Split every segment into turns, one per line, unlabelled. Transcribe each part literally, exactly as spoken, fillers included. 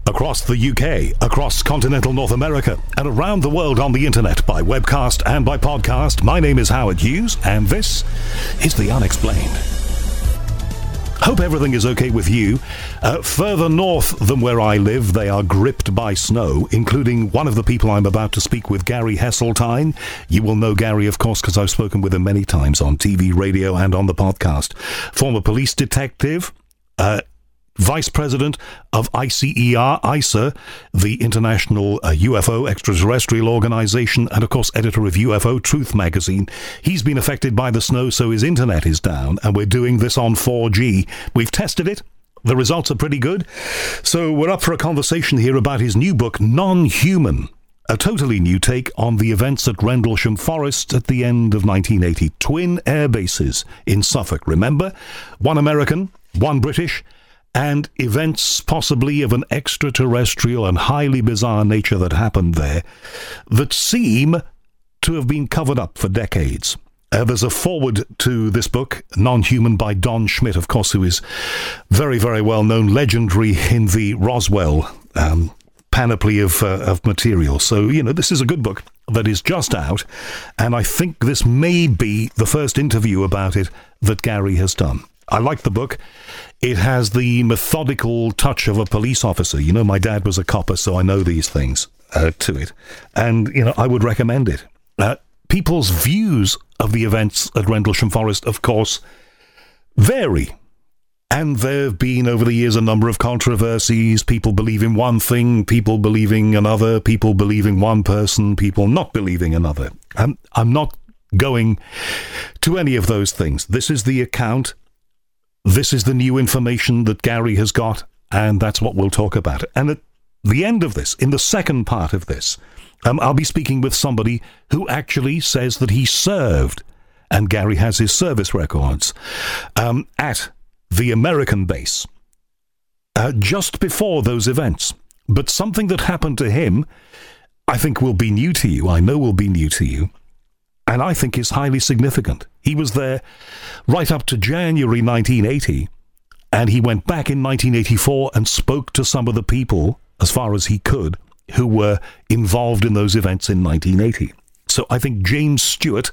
Across the U K, across continental North America, and around the world on the internet by webcast and by podcast, my name is Howard Hughes, and this is The Unexplained. Hope everything is okay with you. Uh, further north than where I live, they are gripped by snow, including one of the people I'm about to speak with, Gary Heseltine. You will know Gary, of course, because I've spoken with him many times on T V, radio, and on the podcast. Former police detective, uh, Vice President of I C E R, I C E R, the International uh, U F O Extraterrestrial Organization, and of course editor of U F O Truth magazine. He's been affected by the snow, so his internet is down, and we're doing this on four G. We've tested it. The results are pretty good. So we're up for a conversation here about his new book, Non-Human, a totally new take on the events at Rendlesham Forest at the end of nineteen eighty. Twin air bases in Suffolk, remember? One American, one British, and events possibly of an extraterrestrial and highly bizarre nature that happened there that seem to have been covered up for decades. Uh, there's a foreword to this book, Non-Human, by Don Schmitt, of course, who is very, very well known, legendary in the Roswell um, panoply of, uh, of material. So, you know, this is a good book that is just out, and I think this may be the first interview about it that Gary has done. I like the book. It has the methodical touch of a police officer. You know, my dad was a copper, so I know these things uh, to it. And, you know, I would recommend it. Uh, people's views of the events at Rendlesham Forest, of course, vary. And there have been, over the years, a number of controversies. People believing one thing, people believing another, people believing one person, people not believing another. Um, I'm not going to any of those things. This is the account. This is the new information that Gary has got, and that's what we'll talk about. And at the end of this, in the second part of this, um, I'll be speaking with somebody who actually says that he served, and Gary has his service records, um, at the American base uh, just before those events. But something that happened to him, I think will be new to you, I know will be new to you, and I think is highly significant. He was there right up to January nineteen eighty, and he went back in nineteen eighty-four and spoke to some of the people, as far as he could, who were involved in those events in nineteen eighty. So I think James Stewart,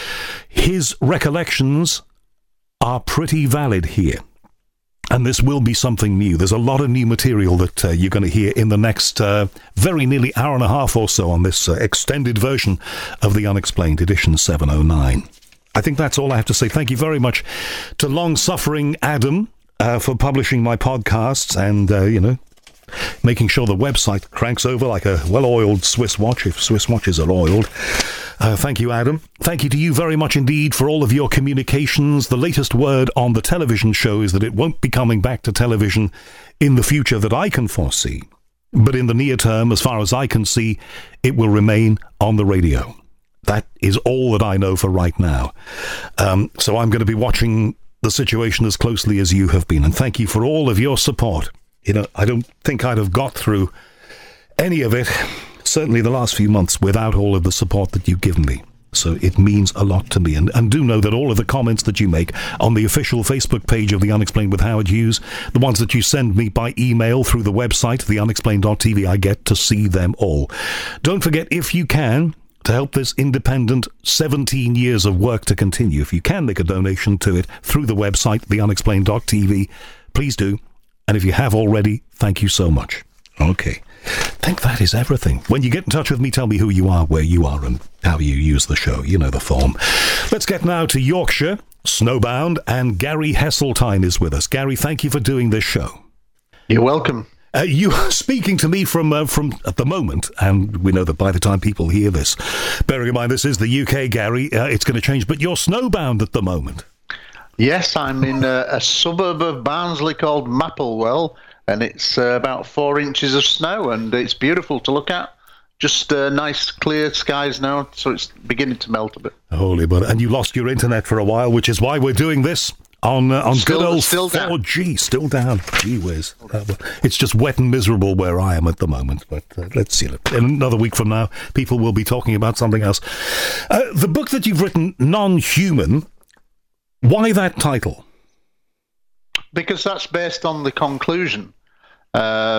his recollections are pretty valid here. And this will be something new. There's a lot of new material that uh, you're going to hear in the next uh, very nearly hour and a half or so on this uh, extended version of The Unexplained, edition seven oh nine. I think that's all I have to say. Thank you very much to long-suffering Adam uh, for publishing my podcasts and, uh, you know, making sure the website cranks over like a well-oiled Swiss watch, if Swiss watches are oiled. Uh, thank you, Adam. Thank you to you very much indeed for all of your communications. The latest word on the television show is that it won't be coming back to television in the future that I can foresee. But in the near term, as far as I can see, it will remain on the radio. That is all that I know for right now. Um, so I'm going to be watching the situation as closely as you have been. And thank you for all of your support. You know, I don't think I'd have got through any of it, certainly the last few months, without all of the support that you've given me. So it means a lot to me. And, and do know that all of the comments that you make on the official Facebook page of The Unexplained with Howard Hughes, the ones that you send me by email through the website, the unexplained dot t v, I get to see them all. Don't forget, if you can, to help this independent seventeen years of work to continue, if you can make a donation to it through the website, the unexplained dot t v, please do. And if you have already, thank you so much. Okay. I think that is everything. When you get in touch with me, tell me who you are, where you are, and how you use the show. You know the form. Let's get now to Yorkshire, snowbound, and Gary Heseltine is with us. Gary, thank you for doing this show.
You're welcome.
Uh, you are speaking to me from uh, from at the moment, and we know that by the time people hear this, bearing in mind this is the U K, Gary, uh, it's going to change, but you're snowbound at the moment.
Yes, I'm in a, a suburb of Barnsley called Mapplewell, and it's uh, about four inches of snow, and it's beautiful to look at. Just uh, nice, clear skies now, so it's beginning to melt a bit. Holy butter.
And you lost your internet for a while, which is why we're doing this on uh, on
still,
good old
still
four G. Down. Still down. Gee whiz. Uh, it's just wet and miserable where I am at the moment, but uh, let's see. In another week from now, people will be talking about something else. Uh, the book that you've written, Non-Human, why that title?
Because that's based on the conclusion. Uh,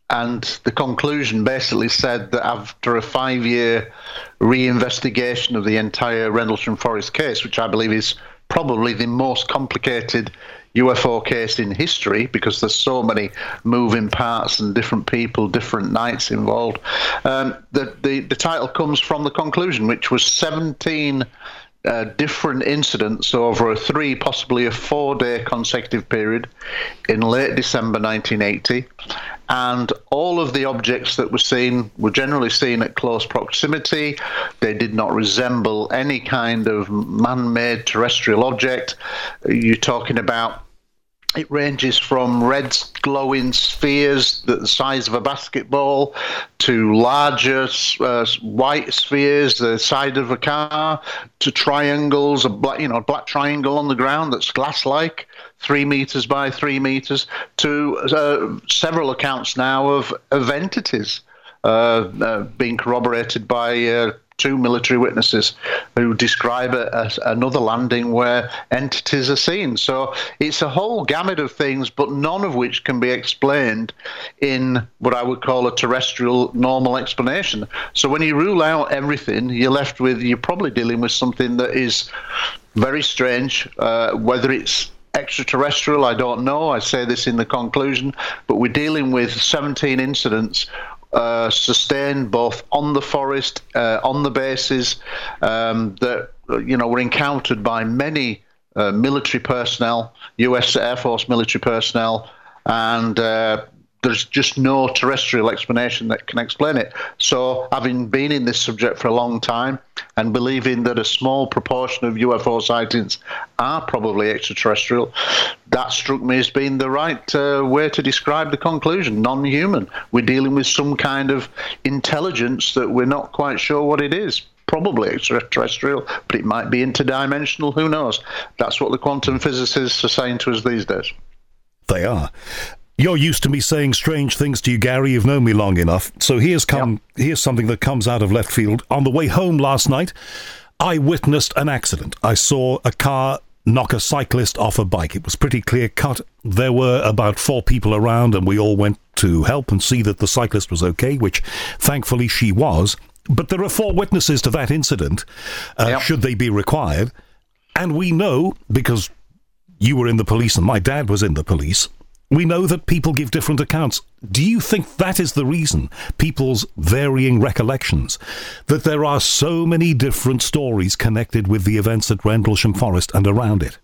And the conclusion basically said that after a five-year reinvestigation of the entire Rendlesham Forest case, which I believe is probably the most complicated U F O case in history, because there's so many moving parts and different people, different nights involved, um, the, the, the title comes from the conclusion, which was seventeen Uh, different incidents over a three, possibly a four-day consecutive period in late December nineteen eighty, and all of the objects that were seen were generally seen at close proximity. They did not resemble any kind of man-made terrestrial object. You're talking about, it ranges from red glowing spheres the size of a basketball to larger uh, white spheres the size of a car, to triangles, a black, you know, black triangle on the ground that's glass-like, three meters by three meters, to uh, several accounts now of, of entities uh, uh, being corroborated by uh, two military witnesses who describe a, a, another landing where entities are seen. So it's a whole gamut of things, but none of which can be explained in what I would call a terrestrial normal explanation. So when you rule out everything, you're left with, you're probably dealing with something that is very strange. Uh, whether it's extraterrestrial, I don't know. I say this in the conclusion, but we're dealing with seventeen incidents Uh, sustained both on the forest, uh, on the bases, um, that you know were encountered by many uh, military personnel, U S Air Force military personnel, and uh, there's just no terrestrial explanation that can explain it. So, having been in this subject for a long time and believing that a small proportion of U F O sightings are probably extraterrestrial, that struck me as being the right uh, way to describe the conclusion, non-human. We're dealing with some kind of intelligence that we're not quite sure what it is. Probably extraterrestrial, but it might be interdimensional, who knows? That's what the quantum physicists are saying to us these days.
They are. You're used to me saying strange things to you, Gary. You've known me long enough. So here's come. Yep. Here's something that comes out of left field. On the way home last night, I witnessed an accident. I saw a car knock a cyclist off a bike. It was pretty clear cut. There were about four people around, and we all went to help and see that the cyclist was okay, which thankfully she was. But there are four witnesses to that incident, uh, yep. should they be required. And we know, because you were in the police and my dad was in the police, we know that people give different accounts. Do you think that is the reason, people's varying recollections, that there are so many different stories connected with the events at Rendlesham Forest and around it?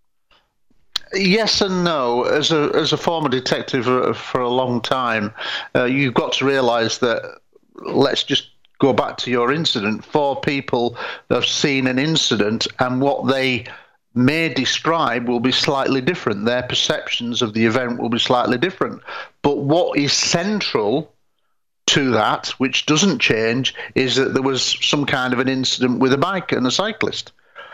Yes and no. As a as a former detective for a long time, uh, you've got to realise that, let's just go back to your incident, four people have seen an incident, and what they may describe will be slightly different. Their perceptions of the event will be slightly different. But what is central to that, which doesn't change, is that there was some kind of an incident with a bike and a cyclist.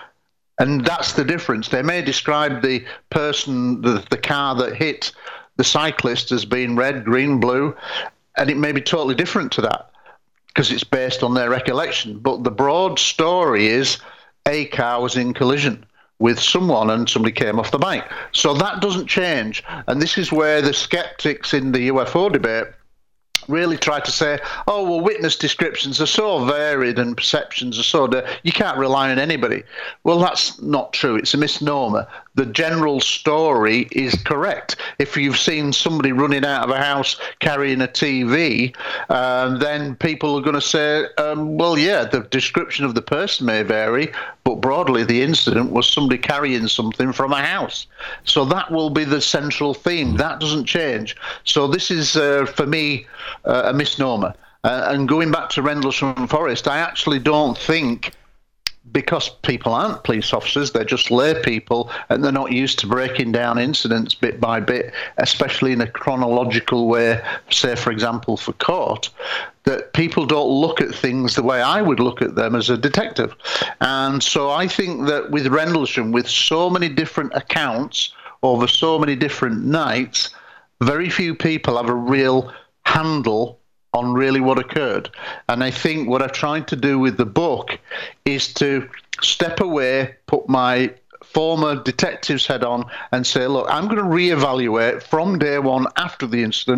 And that's the difference. They may describe the person, the, the car that hit the cyclist as being red, green, blue, and it may be totally different to that because it's based on their recollection. But the broad story is a car was in collision with someone and somebody came off the bike. So that doesn't change. And this is where the skeptics in the U F O debate really try to say, oh, well, witness descriptions are so varied and perceptions are so, you can't rely on anybody. Well, that's not true. It's a misnomer. The general story is correct. If you've seen somebody running out of a house carrying a T V, uh, then people are going to say, um, well, yeah, the description of the person may vary, but broadly the incident was somebody carrying something from a house. So that will be the central theme. That doesn't change. So this is, uh, for me, uh, a misnomer. Uh, and going back to Rendlesham Forest, I actually don't think, because people aren't police officers, they're just lay people, and they're not used to breaking down incidents bit by bit, especially in a chronological way, say, for example, for court, that people don't look at things the way I would look at them as a detective. And so I think that with Rendlesham, with so many different accounts over so many different nights, very few people have a real handle on really what occurred. And I think what I've tried to do with the book is to step away, put my former detective's head on and say, look, I'm going to reevaluate from day one after the incident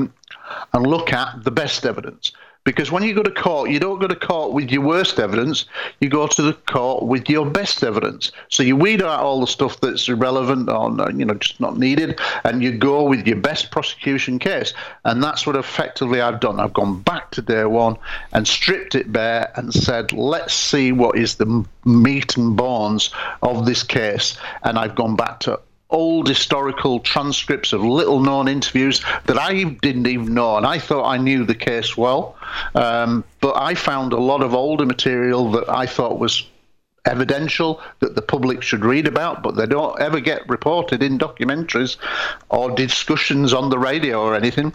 and look at the best evidence. Because when you go to court, you don't go to court with your worst evidence, you go to the court with your best evidence. So you weed out all the stuff that's irrelevant or, you know, just not needed, and you go with your best prosecution case. And that's what effectively I've done. I've gone back to day one and stripped it bare and said, let's see what is the meat and bones of this case. And I've gone back to old historical transcripts of little-known interviews that I didn't even know, and I thought I knew the case well. Um, but I found a lot of older material that I thought was evidential, that the public should read about, but they don't ever get reported in documentaries or discussions on the radio or anything.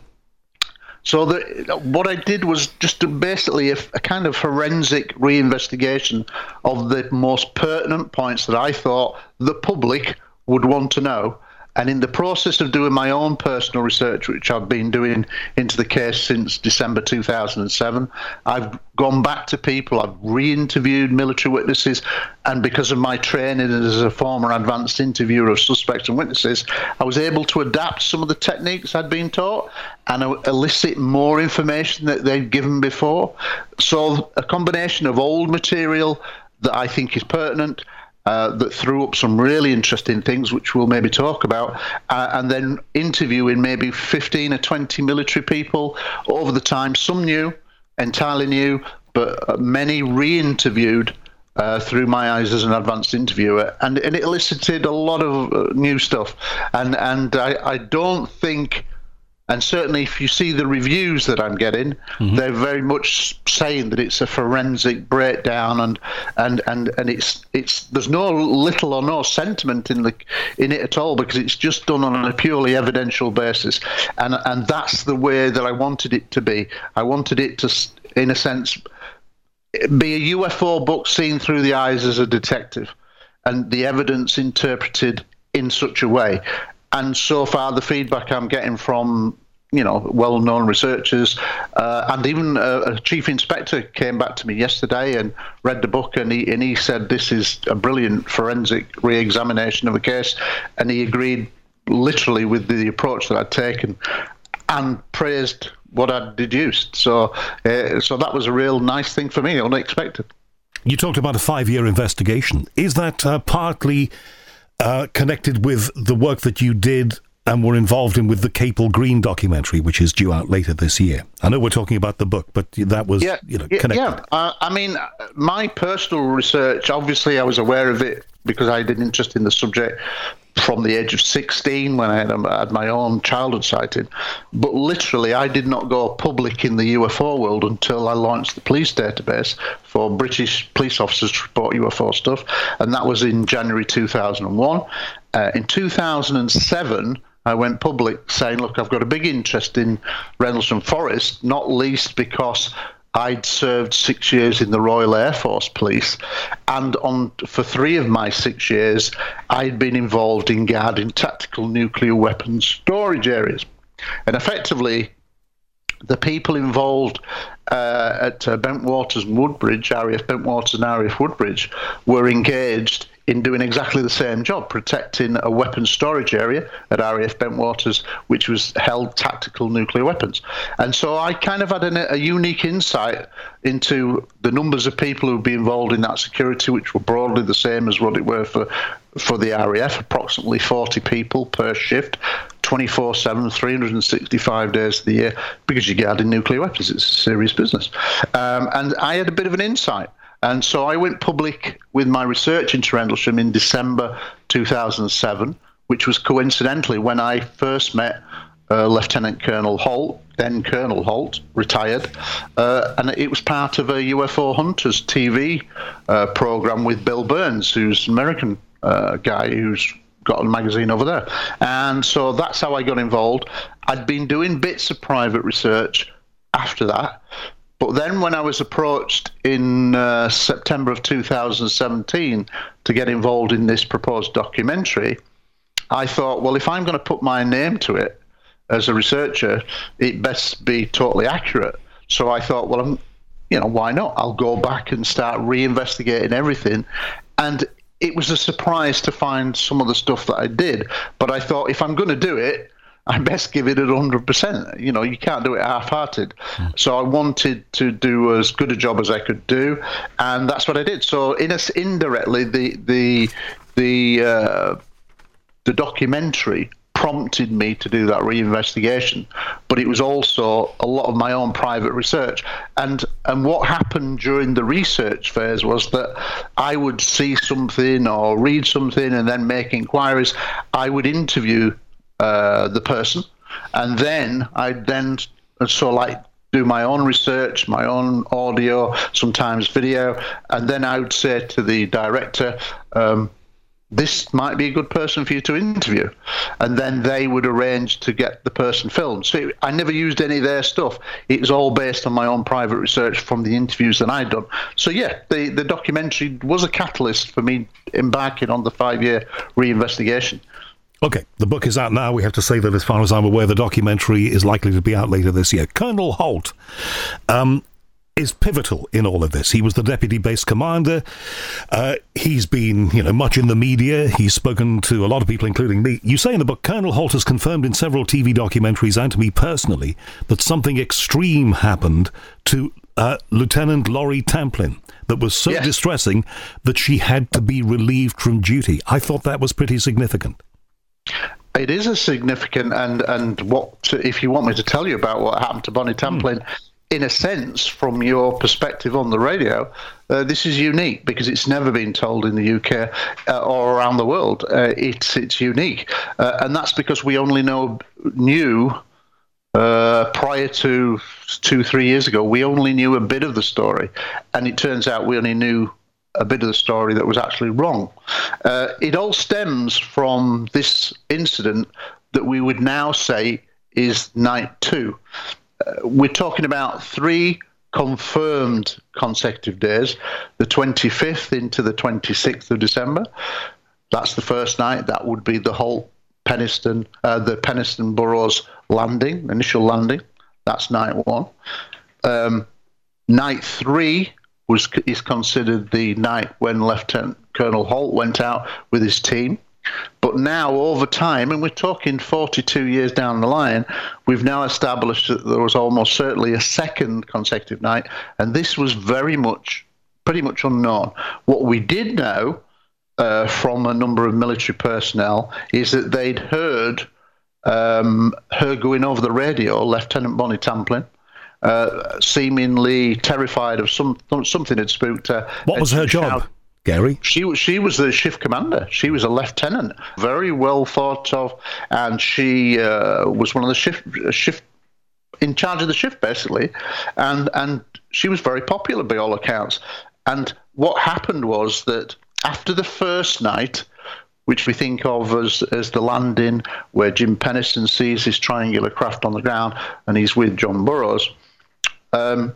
So the, what I did was just to basically a, a kind of forensic reinvestigation of the most pertinent points that I thought the public would want to know. And in the process of doing my own personal research, which I've been doing into the case since December two thousand seven, I've gone back to people, I've re-interviewed military witnesses, and because of my training as a former advanced interviewer of suspects and witnesses, I was able to adapt some of the techniques I'd been taught and elicit more information that they'd given before. So a combination of old material that I think is pertinent, Uh, that threw up some really interesting things, which we'll maybe talk about, uh, and then interviewing maybe fifteen or twenty military people over the time, some new, entirely new, but many re-interviewed uh, through my eyes as an advanced interviewer, and, and it elicited a lot of uh, new stuff. And, and I, I don't think... And certainly if you see the reviews that I'm getting, mm-hmm. they're very much saying that it's a forensic breakdown, and and, and, and it's it's there's no little or no sentiment in the in it at all, because it's just done on a purely evidential basis. And and that's the way that I wanted it to be. I wanted it to, in a sense, be a U F O book seen through the eyes as a detective, and the evidence interpreted in such a way. And so far, the feedback I'm getting from, you know, well-known researchers, uh, and even a, a chief inspector came back to me yesterday and read the book, and he and he said this is a brilliant forensic re-examination of the case, and he agreed literally with the approach that I'd taken, and praised what I'd deduced. So, uh, so that was a real nice thing for me, unexpected.
You talked about a five-year investigation. Is that uh, partly Uh, connected with the work that you did and were involved in with the Capel Green documentary, which is due out later this year? I know we're talking about the book, but that was,
yeah,
you know,
yeah,
connected.
Yeah, uh, I mean, my personal research, obviously I was aware of it because I had an interest in the subject from the age of sixteen when I had, had my own childhood sighting. But literally, I did not go public in the U F O world until I launched the police database for British police officers to report U F O stuff, and that was in January two thousand one. Uh, in two thousand seven, I went public saying, look, I've got a big interest in Rendlesham Forest, not least because I'd served six years in the Royal Air Force Police, and on for three of my six years, I'd been involved in guarding tactical nuclear weapons storage areas. And effectively, the people involved uh, at uh, Bentwaters and Woodbridge, R A F Bentwaters and R A F Woodbridge, were engaged in doing exactly the same job, protecting a weapons storage area at R A F Bentwaters, which was held tactical nuclear weapons. And so I kind of had an, a unique insight into the numbers of people who'd be involved in that security, which were broadly the same as what it were for, for the R A F, approximately forty people per shift, twenty-four seven, three hundred sixty-five days of the year, because you're guarding nuclear weapons. It's a serious business. Um, and I had a bit of an insight. And so I went public with my research into Rendlesham in December two thousand seven, which was coincidentally when I first met uh, Lieutenant Colonel Holt, then Colonel Holt, retired, uh, and it was part of a U F O Hunters T V uh, program with Bill Burns, who's an American uh, guy who's got a magazine over there. And so that's how I got involved. I'd been doing bits of private research after that. But then when I was approached in uh, September of two thousand seventeen to get involved in this proposed documentary, I thought, well, if I'm going to put my name to it as a researcher, it best be totally accurate. So I thought, well, I'm, you know, why not? I'll go back and start reinvestigating everything. And it was a surprise to find some of the stuff that I did. But I thought, if I'm going to do it, I best give it a hundred percent. You know, you can't do it half-hearted. Mm. So I wanted to do as good a job as I could do, and that's what I did. So in a, indirectly, the the the uh, the documentary prompted me to do that reinvestigation, but it was also a lot of my own private research. And and what happened during the research phase was that I would see something or read something and then make inquiries. I would interview uh, the person, and then I'd then so like do my own research, my own audio, sometimes video, and then I would say to the director, um, this might be a good person for you to interview. And then they would arrange to get the person filmed. So I never used any of their stuff. It was all based on my own private research from the interviews that I'd done. So yeah, the, the documentary was a catalyst for me embarking on the five-year reinvestigation.
Okay, the book is out now. We have to say that as far as I'm aware, the documentary is likely to be out later this year. Colonel Holt um, is pivotal in all of this. He was the deputy base commander. Uh, he's been, you know, much in the media. He's spoken to a lot of people, including me. You say in the book, Colonel Holt has confirmed in several T V documentaries and to me personally that something extreme happened to uh, Lieutenant Laurie Tamplin that was so yes. distressing that she had to be relieved from duty. I thought that was pretty significant.
It is a significant, and, and what, if you want me to tell you about what happened to Bonnie Tamplin, mm. in a sense, from your perspective on the radio, uh, this is unique because it's never been told in the U K uh, or around the world. Uh, it's it's unique, uh, and that's because we only know knew uh, prior to two three years ago. We only knew a bit of the story, and it turns out we only knew a bit of the story that was actually wrong. Uh, it all stems from this incident that we would now say is night two. Uh, we're talking about three confirmed consecutive days, the twenty-fifth into the twenty-sixth of December. That's the first night. That would be the whole Penistone, uh, the Penistone Burrows landing, initial landing. That's night one. Um, night three was is considered the night when Lieutenant Colonel Holt went out with his team. But now, over time, and we're talking forty-two years down the line, we've now established that there was almost certainly a second consecutive night, and this was very much, pretty much unknown. What we did know uh, from a number of military personnel is that they'd heard um, her going over the radio, Lieutenant Bonnie Tamplin, uh, seemingly terrified of some something had spooked her.
What was her job? Shouted, Gary?
She was she was the shift commander. She was a lieutenant, very well thought of, and she uh, was one of the shift shift in charge of the shift basically, and and she was very popular by all accounts. And what happened was that after the first night, which we think of as as the landing where Jim Penistone sees his triangular craft on the ground and he's with John Burroughs, um,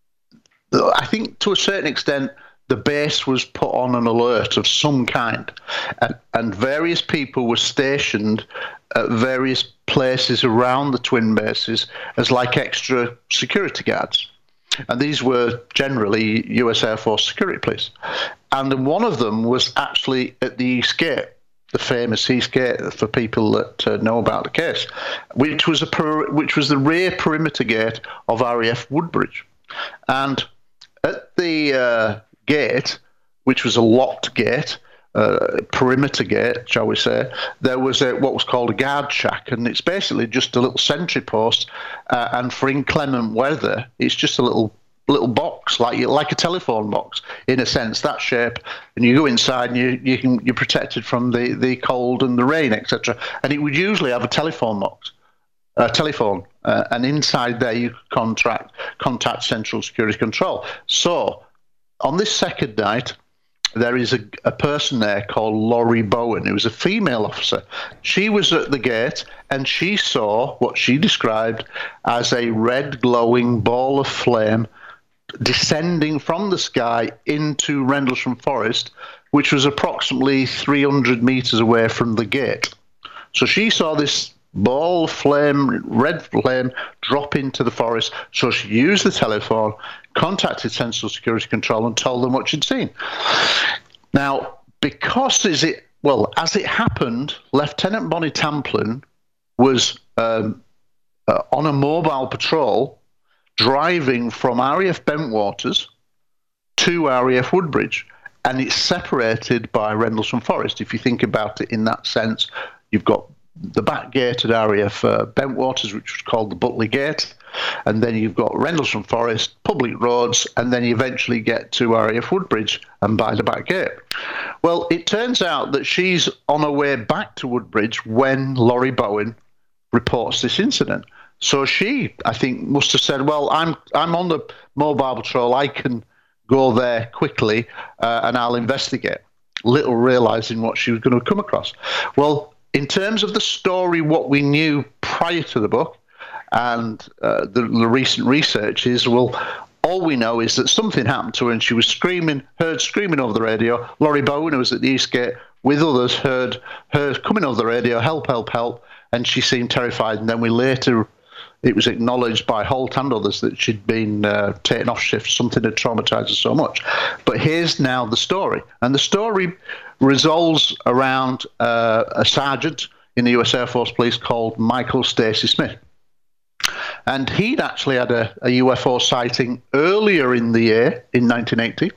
I think to a certain extent, the base was put on an alert of some kind, and, and various people were stationed at various places around the twin bases as like extra security guards. And these were generally U S Air Force security police. And then one of them was actually at the East Gate, the famous East Gate for people that uh, know about the case, which was a per, which was the rear perimeter gate of R A F Woodbridge. And at the uh, gate, which was a locked gate, uh, perimeter gate, shall we say, there was a, what was called a guard shack, and it's basically just a little sentry post. Uh, and for inclement weather, it's just a little little box, like like a telephone box in a sense, that shape. And you go inside, and you you can you're protected from the the cold and the rain, et cetera. And it would usually have a telephone box. A telephone, uh, and inside there you contract contact Central Security Control. So on this second night, there is a, a person there called Laurie Bowen, who was a female officer. She was at the gate, and she saw what she described as a red glowing ball of flame descending from the sky into Rendlesham Forest, which was approximately three hundred metres away from the gate. So she saw this ball of flame, red flame, drop into the forest. So she used the telephone, contacted Central Security Control, and told them what she'd seen. Now, because is it well, as it happened, Lieutenant Bonnie Tamplin was um, uh, on a mobile patrol driving from R A F Bentwaters to R A F Woodbridge, and it's separated by Rendlesham Forest. If you think about it in that sense, you've got the back gate at R A F uh, Bentwaters, which was called the Butley Gate, and then you've got Rendlesham Forest, public roads, and then you eventually get to R A F Woodbridge and by the back gate. Well, it turns out that she's on her way back to Woodbridge when Laurie Bowen reports this incident. So she, I think, must have said, well, I'm I'm on the mobile patrol, I can go there quickly uh, and I'll investigate, little realising what she was going to come across. Well, in terms of the story, what we knew prior to the book and uh, the, the recent research is, well, all we know is that something happened to her and she was screaming, heard screaming over the radio. Laurie Bowen, who was at the Eastgate with others, heard her coming over the radio, help, help, help, and she seemed terrified. And then we later, it was acknowledged by Holt and others that she'd been uh, taken off shift, something had traumatised her so much. But here's now the story. And the story resolves around uh, a sergeant in the U S Air Force Police called Michael Stacey Smith. And he'd actually had a, a U F O sighting earlier in the year, in nineteen eighty,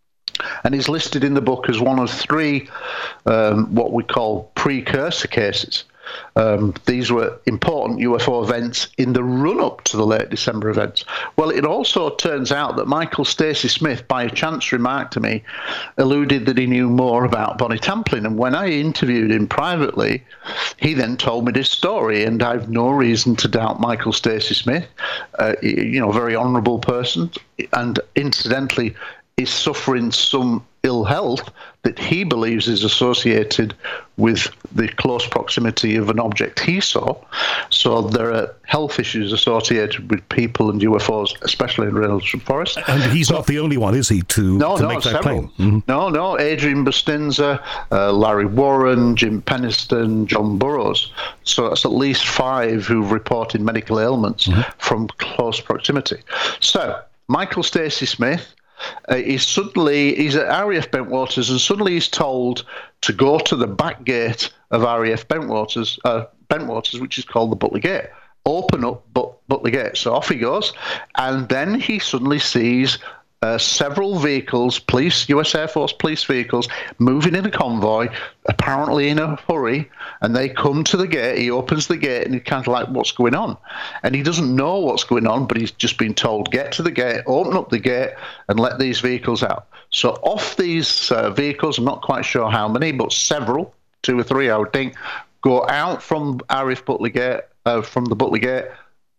and he's listed in the book as one of three um, what we call precursor cases. Um, these were important U F O events in the run-up to the late December events. Well, it also turns out that Michael Stacey Smith, by a chance remark to me, alluded that he knew more about Bonnie Tamplin. And when I interviewed him privately, he then told me this story, and I've no reason to doubt Michael Stacey Smith, uh, you know, a very honourable person, and incidentally is suffering some ill health that he believes is associated with the close proximity of an object he saw. So there are health issues associated with people and U F Os, especially in Rendlesham Forest.
And he's so, not the only one, is he, to,
no,
to
no,
make that
several.
claim? Mm-hmm.
No, no, Adrian Bustinza, uh, Larry Warren, Jim Peniston, John Burrows. So that's at least five who've reported medical ailments mm-hmm. from close proximity. So Michael Stacey Smith, Uh, he's suddenly, he's at R A F Bentwaters, and suddenly he's told to go to the back gate of R A F Bentwaters, uh, Bentwaters, which is called the Butley Gate. Open up but, Butley Gate. So off he goes, and then he suddenly sees uh, several vehicles, police, U S Air Force police vehicles, moving in a convoy, apparently in a hurry, and they come to the gate. He opens the gate, and he's kind of like, what's going on? And he doesn't know what's going on, but he's just been told, get to the gate, open up the gate, and let these vehicles out. So off these uh, vehicles, I'm not quite sure how many, but several, two or three, I would think, go out from R A F Butley Gate, uh, from the Butley Gate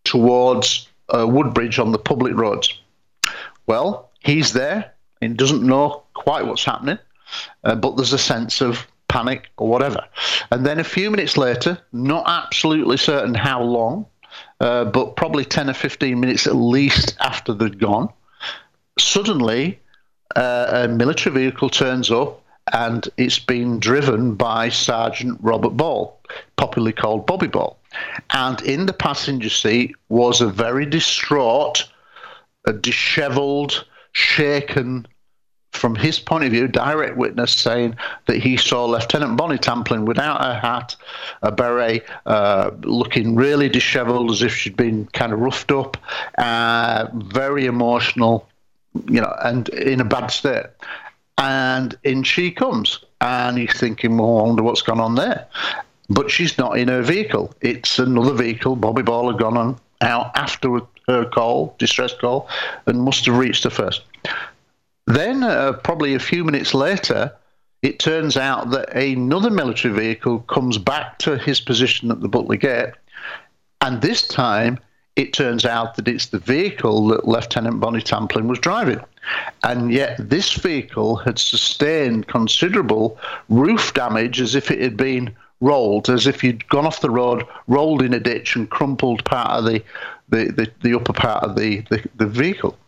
towards uh, Woodbridge on the public roads. Well, he's there and doesn't know quite what's happening, uh, but there's a sense of panic or whatever. And then a few minutes later, not absolutely certain how long, uh, but probably ten or fifteen minutes at least after they'd gone, suddenly uh, a military vehicle turns up, and it's been driven by Sergeant Robert Ball, popularly called Bobby Ball. And in the passenger seat was a very distraught, a dishevelled, shaken, from his point of view, direct witness saying that he saw Lieutenant Bonnie Tamplin without her hat, a beret, uh, looking really dishevelled as if she'd been kind of roughed up, uh, very emotional, you know, and in a bad state. And in she comes, and he's thinking, well, I wonder what's gone on there. But she's not in her vehicle. It's another vehicle. Bobby Ball had gone on out after her call, distress call, and must have reached her first. Then, uh, probably a few minutes later, it turns out that another military vehicle comes back to his position at the Butley Gate, and this time it turns out that it's the vehicle that Lieutenant Bonnie Tamplin was driving. And yet this vehicle had sustained considerable roof damage, as if it had been rolled, as if you'd gone off the road, rolled in a ditch and crumpled part of the the, the, the upper part of the, the, the vehicle.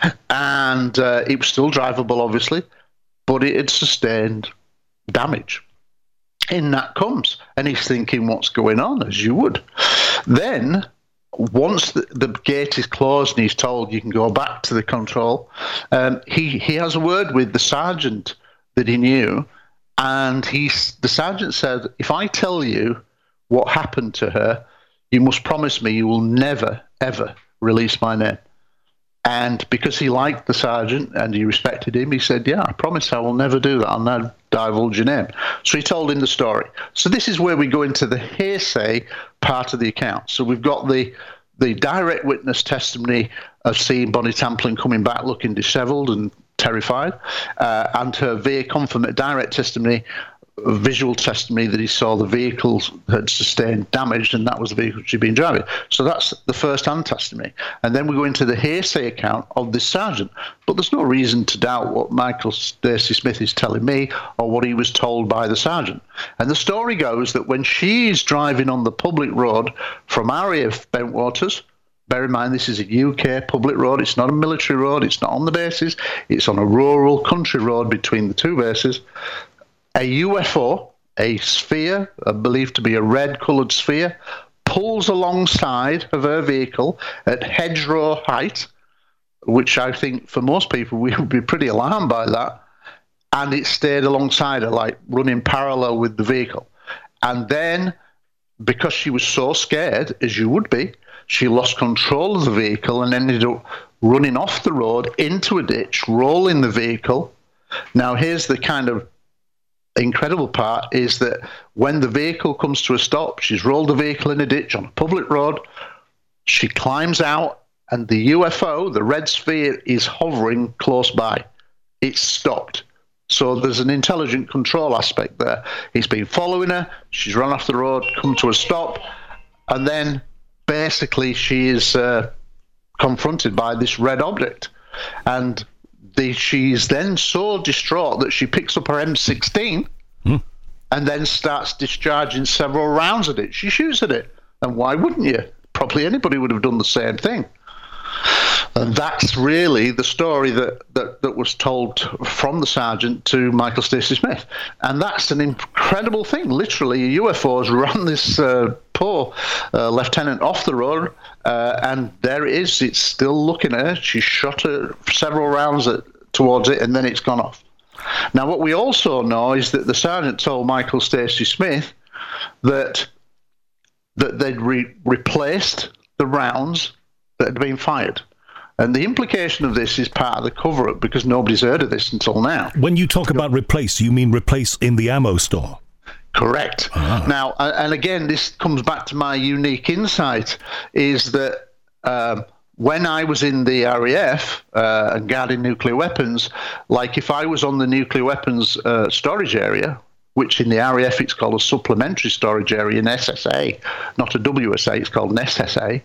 And uh, it was still drivable, obviously, but it had sustained damage. In that comes, and he's thinking, what's going on, as you would. Then, once the, the gate is closed and he's told you can go back to the control, um, he, he has a word with the sergeant that he knew, and he's, the sergeant said, if I tell you what happened to her, you must promise me you will never, ever release my name. And because he liked the sergeant and he respected him, he said, yeah, I promise I will never do that. I'll never divulge your name. So he told him the story. So this is where we go into the hearsay part of the account. So we've got the the direct witness testimony of seeing Bonnie Tamplin coming back looking dishevelled and terrified, uh, and her very confirmation direct testimony, visual testimony that he saw the vehicle had sustained damage, and that was the vehicle she'd been driving. So that's the first-hand testimony. And then we go into the hearsay account of this sergeant. But there's no reason to doubt what Michael Stacey Smith is telling me or what he was told by the sergeant. And the story goes that when she's driving on the public road from R A F Bentwaters, bear in mind this is a U K public road, it's not a military road, it's not on the bases, it's on a rural country road between the two bases, a U F O, a sphere, believed to be a red-coloured sphere, pulls alongside of her vehicle at hedgerow height, which I think for most people we would be pretty alarmed by that, and it stayed alongside her, like running parallel with the vehicle. And then, because she was so scared, as you would be, she lost control of the vehicle and ended up running off the road into a ditch, rolling the vehicle. Now, here's the kind of incredible part is that when the vehicle comes to a stop, she's rolled the vehicle in a ditch on a public road, she climbs out, and the U F O, the red sphere, is hovering close by. It's stopped. So there's an intelligent control aspect there. He's been following her, she's run off the road, come to a stop, and then basically she is uh, confronted by this red object. And The, she's then so distraught that she picks up her M sixteen hmm. and then starts discharging several rounds at it. She shoots at it. And why wouldn't you? Probably anybody would have done the same thing. And that's really the story that, that, that was told from the sergeant to Michael Stacey Smith. And that's an incredible thing. Literally, a U F O has run this uh, poor uh, lieutenant off the road, uh, and there it is. It's still looking at her. She shot her several rounds at, towards it, and then it's gone off. Now, what we also know is that the sergeant told Michael Stacey Smith that, that they'd re- replaced the rounds that had been fired. And the implication of this is part of the cover-up because nobody's heard of this until now.
When you talk about replace, you mean replace in the ammo store?
Correct. Ah. Now, and again, this comes back to my unique insight, is that um, when I was in the R A F uh, and guarding nuclear weapons, like if I was on the nuclear weapons uh, storage area, which in the R A F it's called a supplementary storage area, an S S A, not a W S A, it's called an S S A,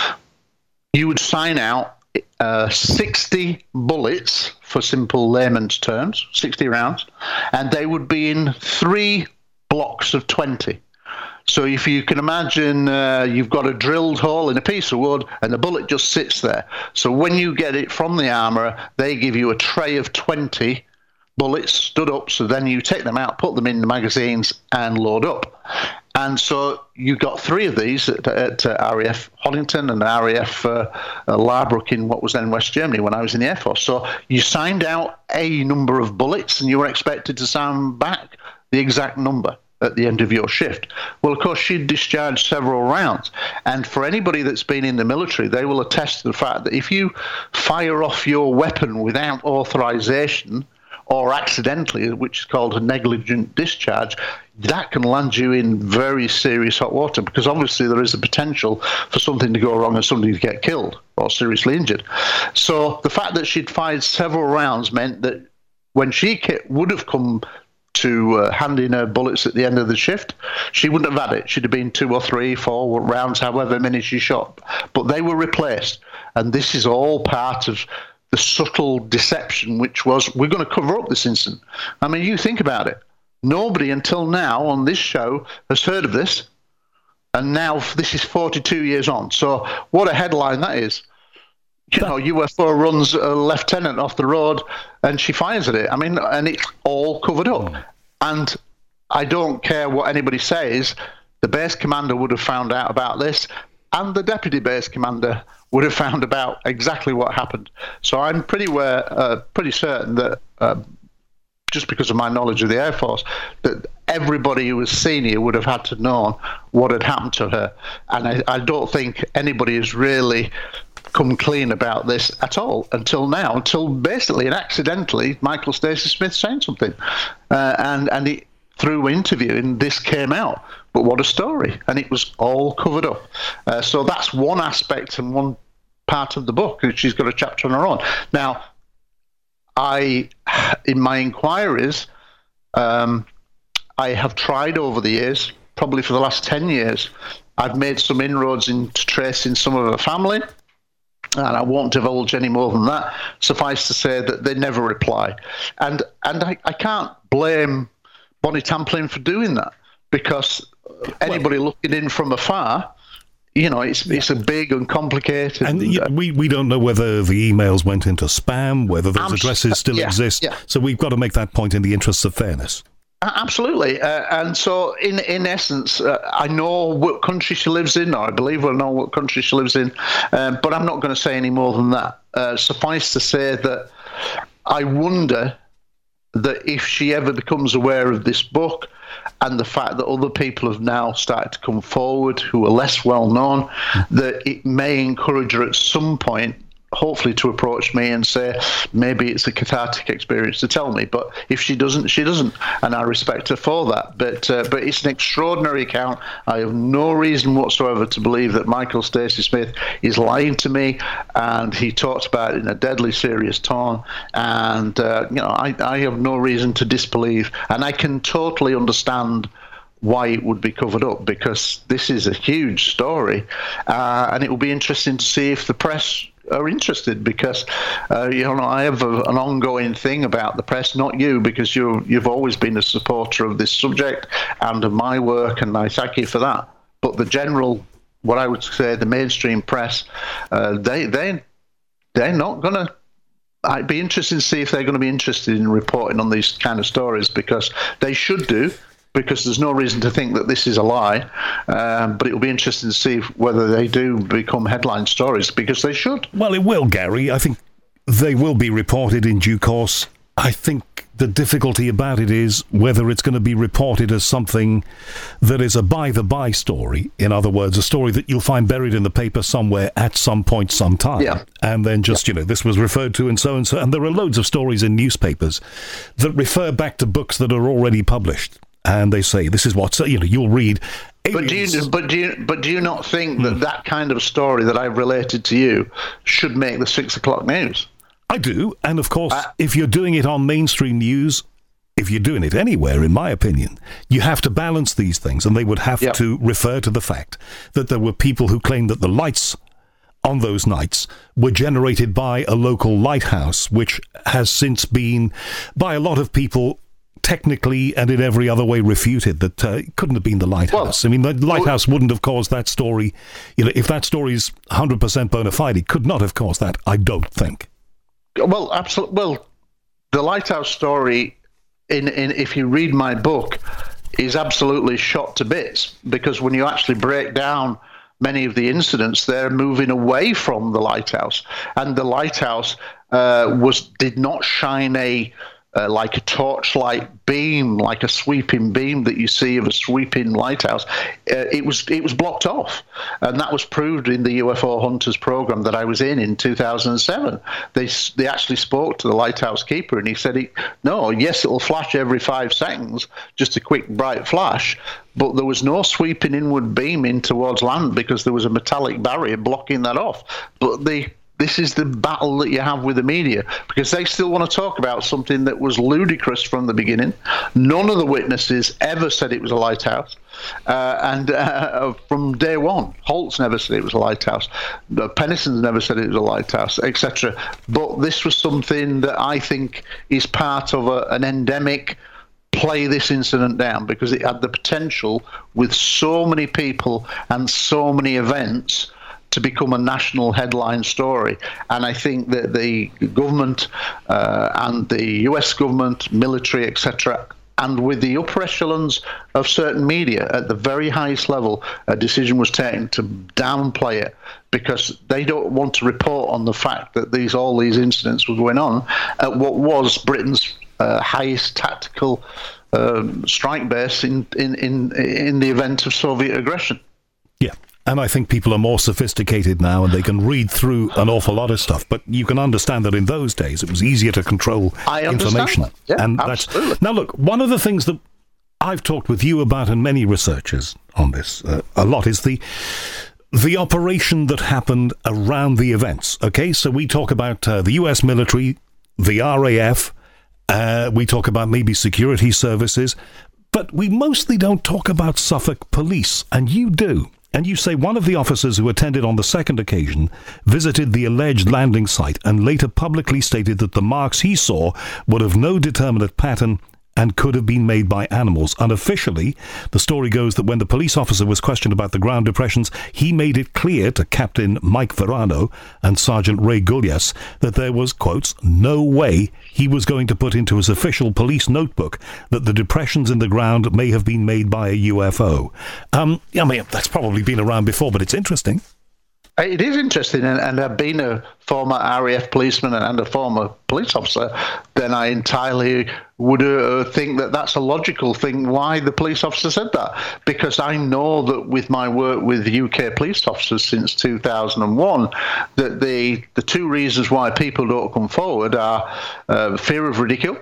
you would sign out Uh, sixty bullets, for simple layman's terms, sixty rounds, and they would be in three blocks of twenty. So if you can imagine uh, you've got a drilled hole in a piece of wood and the bullet just sits there. So when you get it from the armourer, they give you a tray of twenty bullets stood up, so then you take them out, put them in the magazines and load up. And so you got three of these at, at uh, R A F Hollington and R A F uh, uh, Larbrook in what was then West Germany when I was in the Air Force. So you signed out a number of bullets and you were expected to sound back the exact number at the end of your shift. Well, of course, she'd discharged several rounds. And for anybody that's been in the military, they will attest to the fact that if you fire off your weapon without authorization or accidentally, which is called a negligent discharge, that can land you in very serious hot water because obviously there is a potential for something to go wrong and somebody to get killed or seriously injured. So the fact that she'd fired several rounds meant that when she would have come to uh, hand in her bullets at the end of the shift, she wouldn't have had it. She'd have been two or three, four rounds, however many she shot. But they were replaced. And this is all part of the subtle deception, which was, we're going to cover up this incident. I mean, you think about it. Nobody until now on this show has heard of this. And now this is forty-two years on. So what a headline that is. You know, U F O runs a lieutenant off the road and she fires at it. I mean, and it's all covered up. And I don't care what anybody says, the base commander would have found out about this, and the deputy base commander would have found about exactly what happened. So I'm pretty aware, uh, pretty certain that, uh, just because of my knowledge of the Air Force, that everybody who was senior would have had to know what had happened to her. And I, I don't think anybody has really come clean about this at all until now, until basically and accidentally Michael Stacey Smith saying something. Uh, and, and he, through interviewing, this came out. But what a story. And it was all covered up. Uh, so that's one aspect and one part of the book. She's got a chapter on her own. Now, I, in my inquiries, um, I have tried over the years, probably for the last ten years, I've made some inroads into tracing some of her family, and I won't divulge any more than that. Suffice to say that they never reply. And and I, I can't blame Bonnie Tamplin for doing that, because anybody well, looking in from afar, you know, it's it's a big and complicated.
And uh, we, we don't know whether the emails went into spam, whether those I'm, addresses still yeah, exist. Yeah. So we've got to make that point in the interests of fairness.
Absolutely. Uh, and so, in in essence, uh, I know what country she lives in, or I believe I know what country she lives in, um, but I'm not going to say any more than that. Uh, suffice to say that I wonder that if she ever becomes aware of this book and the fact that other people have now started to come forward who are less well known, that it may encourage her at some point, hopefully, to approach me and say maybe it's a cathartic experience to tell me. But if she doesn't, she doesn't, and I respect her for that. But uh, but it's an extraordinary account. I have no reason whatsoever to believe that Michael Stacey Smith is lying to me, and he talks about it in a deadly serious tone. And uh, you know, I, I have no reason to disbelieve, and I can totally understand why it would be covered up, because this is a huge story, uh, and it will be interesting to see if the press are interested, because uh, you know, I have a, an ongoing thing about the press, not you, because you you've always been a supporter of this subject and of my work, and I thank you for that. But the general, what I would say, the mainstream press, uh, they they they're not going to. I'd be interested to see if they're going to be interested in reporting on these kind of stories, because they should do, because there's no reason to think that this is a lie. Um, but it will be interesting to see whether they do become headline stories, because they should.
Well, it will, Gary. I think they will be reported in due course. I think the difficulty about it is whether it's going to be reported as something that is a by-the-by story. In other words, a story that you'll find buried in the paper somewhere at some point, sometime.
Yeah.
And then just, yeah. you know, this was referred to and so and so. And there are loads of stories in newspapers that refer back to books that are already published. And they say, this is what, you know, you'll read.
But do you, but do you, but do you not think that mm. that kind of story that I've related to you should make the six o'clock news?
I do. And of course, uh, if you're doing it on mainstream news, if you're doing it anywhere, in my opinion, you have to balance these things. And they would have yep. to refer to the fact that there were people who claimed that the lights on those nights were generated by a local lighthouse, which has since been, by a lot of people, technically and in every other way refuted, that uh, it couldn't have been the lighthouse. Well, I mean, the lighthouse well, wouldn't have caused that story. You know, if that story's one hundred percent bona fide, it could not have caused that, I don't think.
Well, absolutely. Well, the lighthouse story, in, in if you read my book, is absolutely shot to bits, because when you actually break down many of the incidents, they're moving away from the lighthouse, and the lighthouse uh, was did not shine a Uh, like a torchlight beam, like a sweeping beam that you see of a sweeping lighthouse. Uh, it was it was blocked off, and that was proved in the U F O Hunters program that I was in in two thousand seven. They they actually spoke to the lighthouse keeper, and he said, he, "No, yes, it will flash every five seconds, just a quick bright flash, but there was no sweeping inward beam in towards land because there was a metallic barrier blocking that off." But the This is the battle that you have with the media, because they still want to talk about something that was ludicrous from the beginning. None of the witnesses ever said it was a lighthouse. Uh, and uh, from day one, Holtz never said it was a lighthouse. Uh, Pennison's never said it was a lighthouse, et cetera. But this was something that I think is part of a, an endemic play this incident down, because it had the potential, with so many people and so many events, to become a national headline story. And I think that the government uh, and the U S government, military, et cetera, and with the upper echelons of certain media at the very highest level, a decision was taken to downplay it, because they don't want to report on the fact that these all these incidents were going on at what was Britain's uh, highest tactical um, strike base in, in, in, in the event of Soviet aggression.
Yeah. And I think people are more sophisticated now and they can read through an awful lot of stuff. But you can understand that in those days it was easier to control
I
information.
Understand. Yeah,
and
absolutely.
That's, now, look, one of the things that I've talked with you about and many researchers on this uh, a lot is the the operation that happened around the events. Okay, so we talk about uh, the U S military, the R A F, uh, we talk about maybe security services, but we mostly don't talk about Suffolk police, and you do. And you say one of the officers who attended on the second occasion visited the alleged landing site and later publicly stated that the marks he saw were of no determinate pattern and could have been made by animals. Unofficially, the story goes that when the police officer was questioned about the ground depressions, he made it clear to Captain Mike Verano and Sergeant Ray Gulyas that there was, quotes, no way he was going to put into his official police notebook that the depressions in the ground may have been made by a U F O. Um, I mean, that's probably been around before, but it's interesting.
It is interesting, and, and I've been a former R A F policeman and a former police officer, then I entirely would uh, think that that's a logical thing why the police officer said that. Because I know that with my work with U K police officers since two thousand one, that the, the two reasons why people don't come forward are uh, fear of ridicule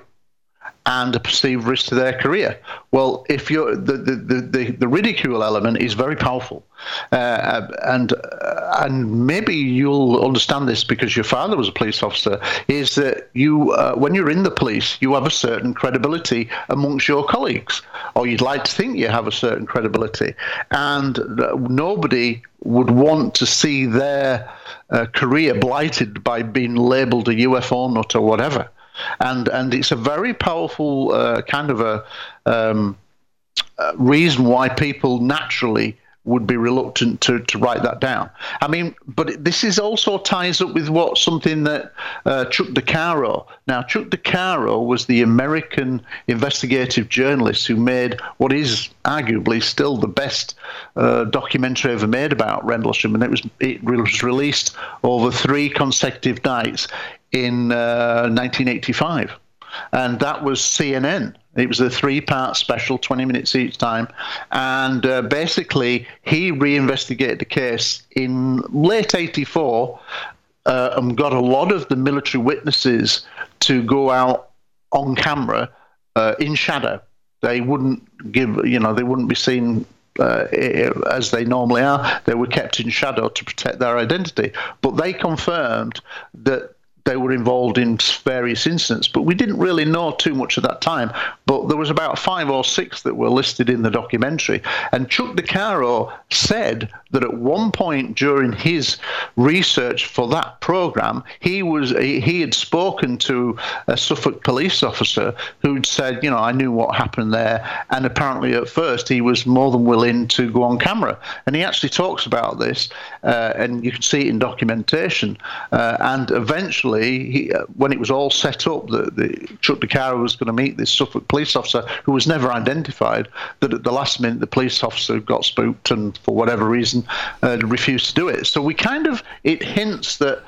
and a perceived risk to their career. Well, if you're the the, the, the ridicule element is very powerful, uh, and uh, and maybe you'll understand this because your father was a police officer. Is that you uh, when you're in the police, you have a certain credibility amongst your colleagues, or you'd like to think you have a certain credibility, and uh, nobody would want to see their uh, career blighted by being labelled a U F O nut or whatever. And and it's a very powerful uh, kind of a um, uh, reason why people naturally would be reluctant to, to write that down. I mean, but this is also ties up with what something that uh, Chuck DeCaro. Now, Chuck DeCaro was the American investigative journalist who made what is arguably still the best uh, documentary ever made about Rendlesham, and it was it was released over three consecutive nights in uh, nineteen eighty-five, and that was C N N. It was a three-part special, twenty minutes each time, and uh, basically he reinvestigated the case in late eighty-four uh, and got a lot of the military witnesses to go out on camera uh, in shadow. They wouldn't give, you know, they wouldn't be seen Uh, as they normally are. They were kept in shadow to protect their identity. But they confirmed that they were involved in various incidents, but we didn't really know too much at that time. But there was about five or six that were listed in the documentary. And Chuck DeCaro said that at one point during his research for that program, he was he had spoken to a Suffolk police officer who'd said, you know, I knew what happened there. And apparently at first he was more than willing to go on camera. And he actually talks about this, uh, and you can see it in documentation. Uh, and eventually, He, uh, when it was all set up, that the, Chuck DeCaro was going to meet this Suffolk police officer who was never identified, that at the last minute the police officer got spooked and for whatever reason uh, refused to do it. So we kind of, it hints that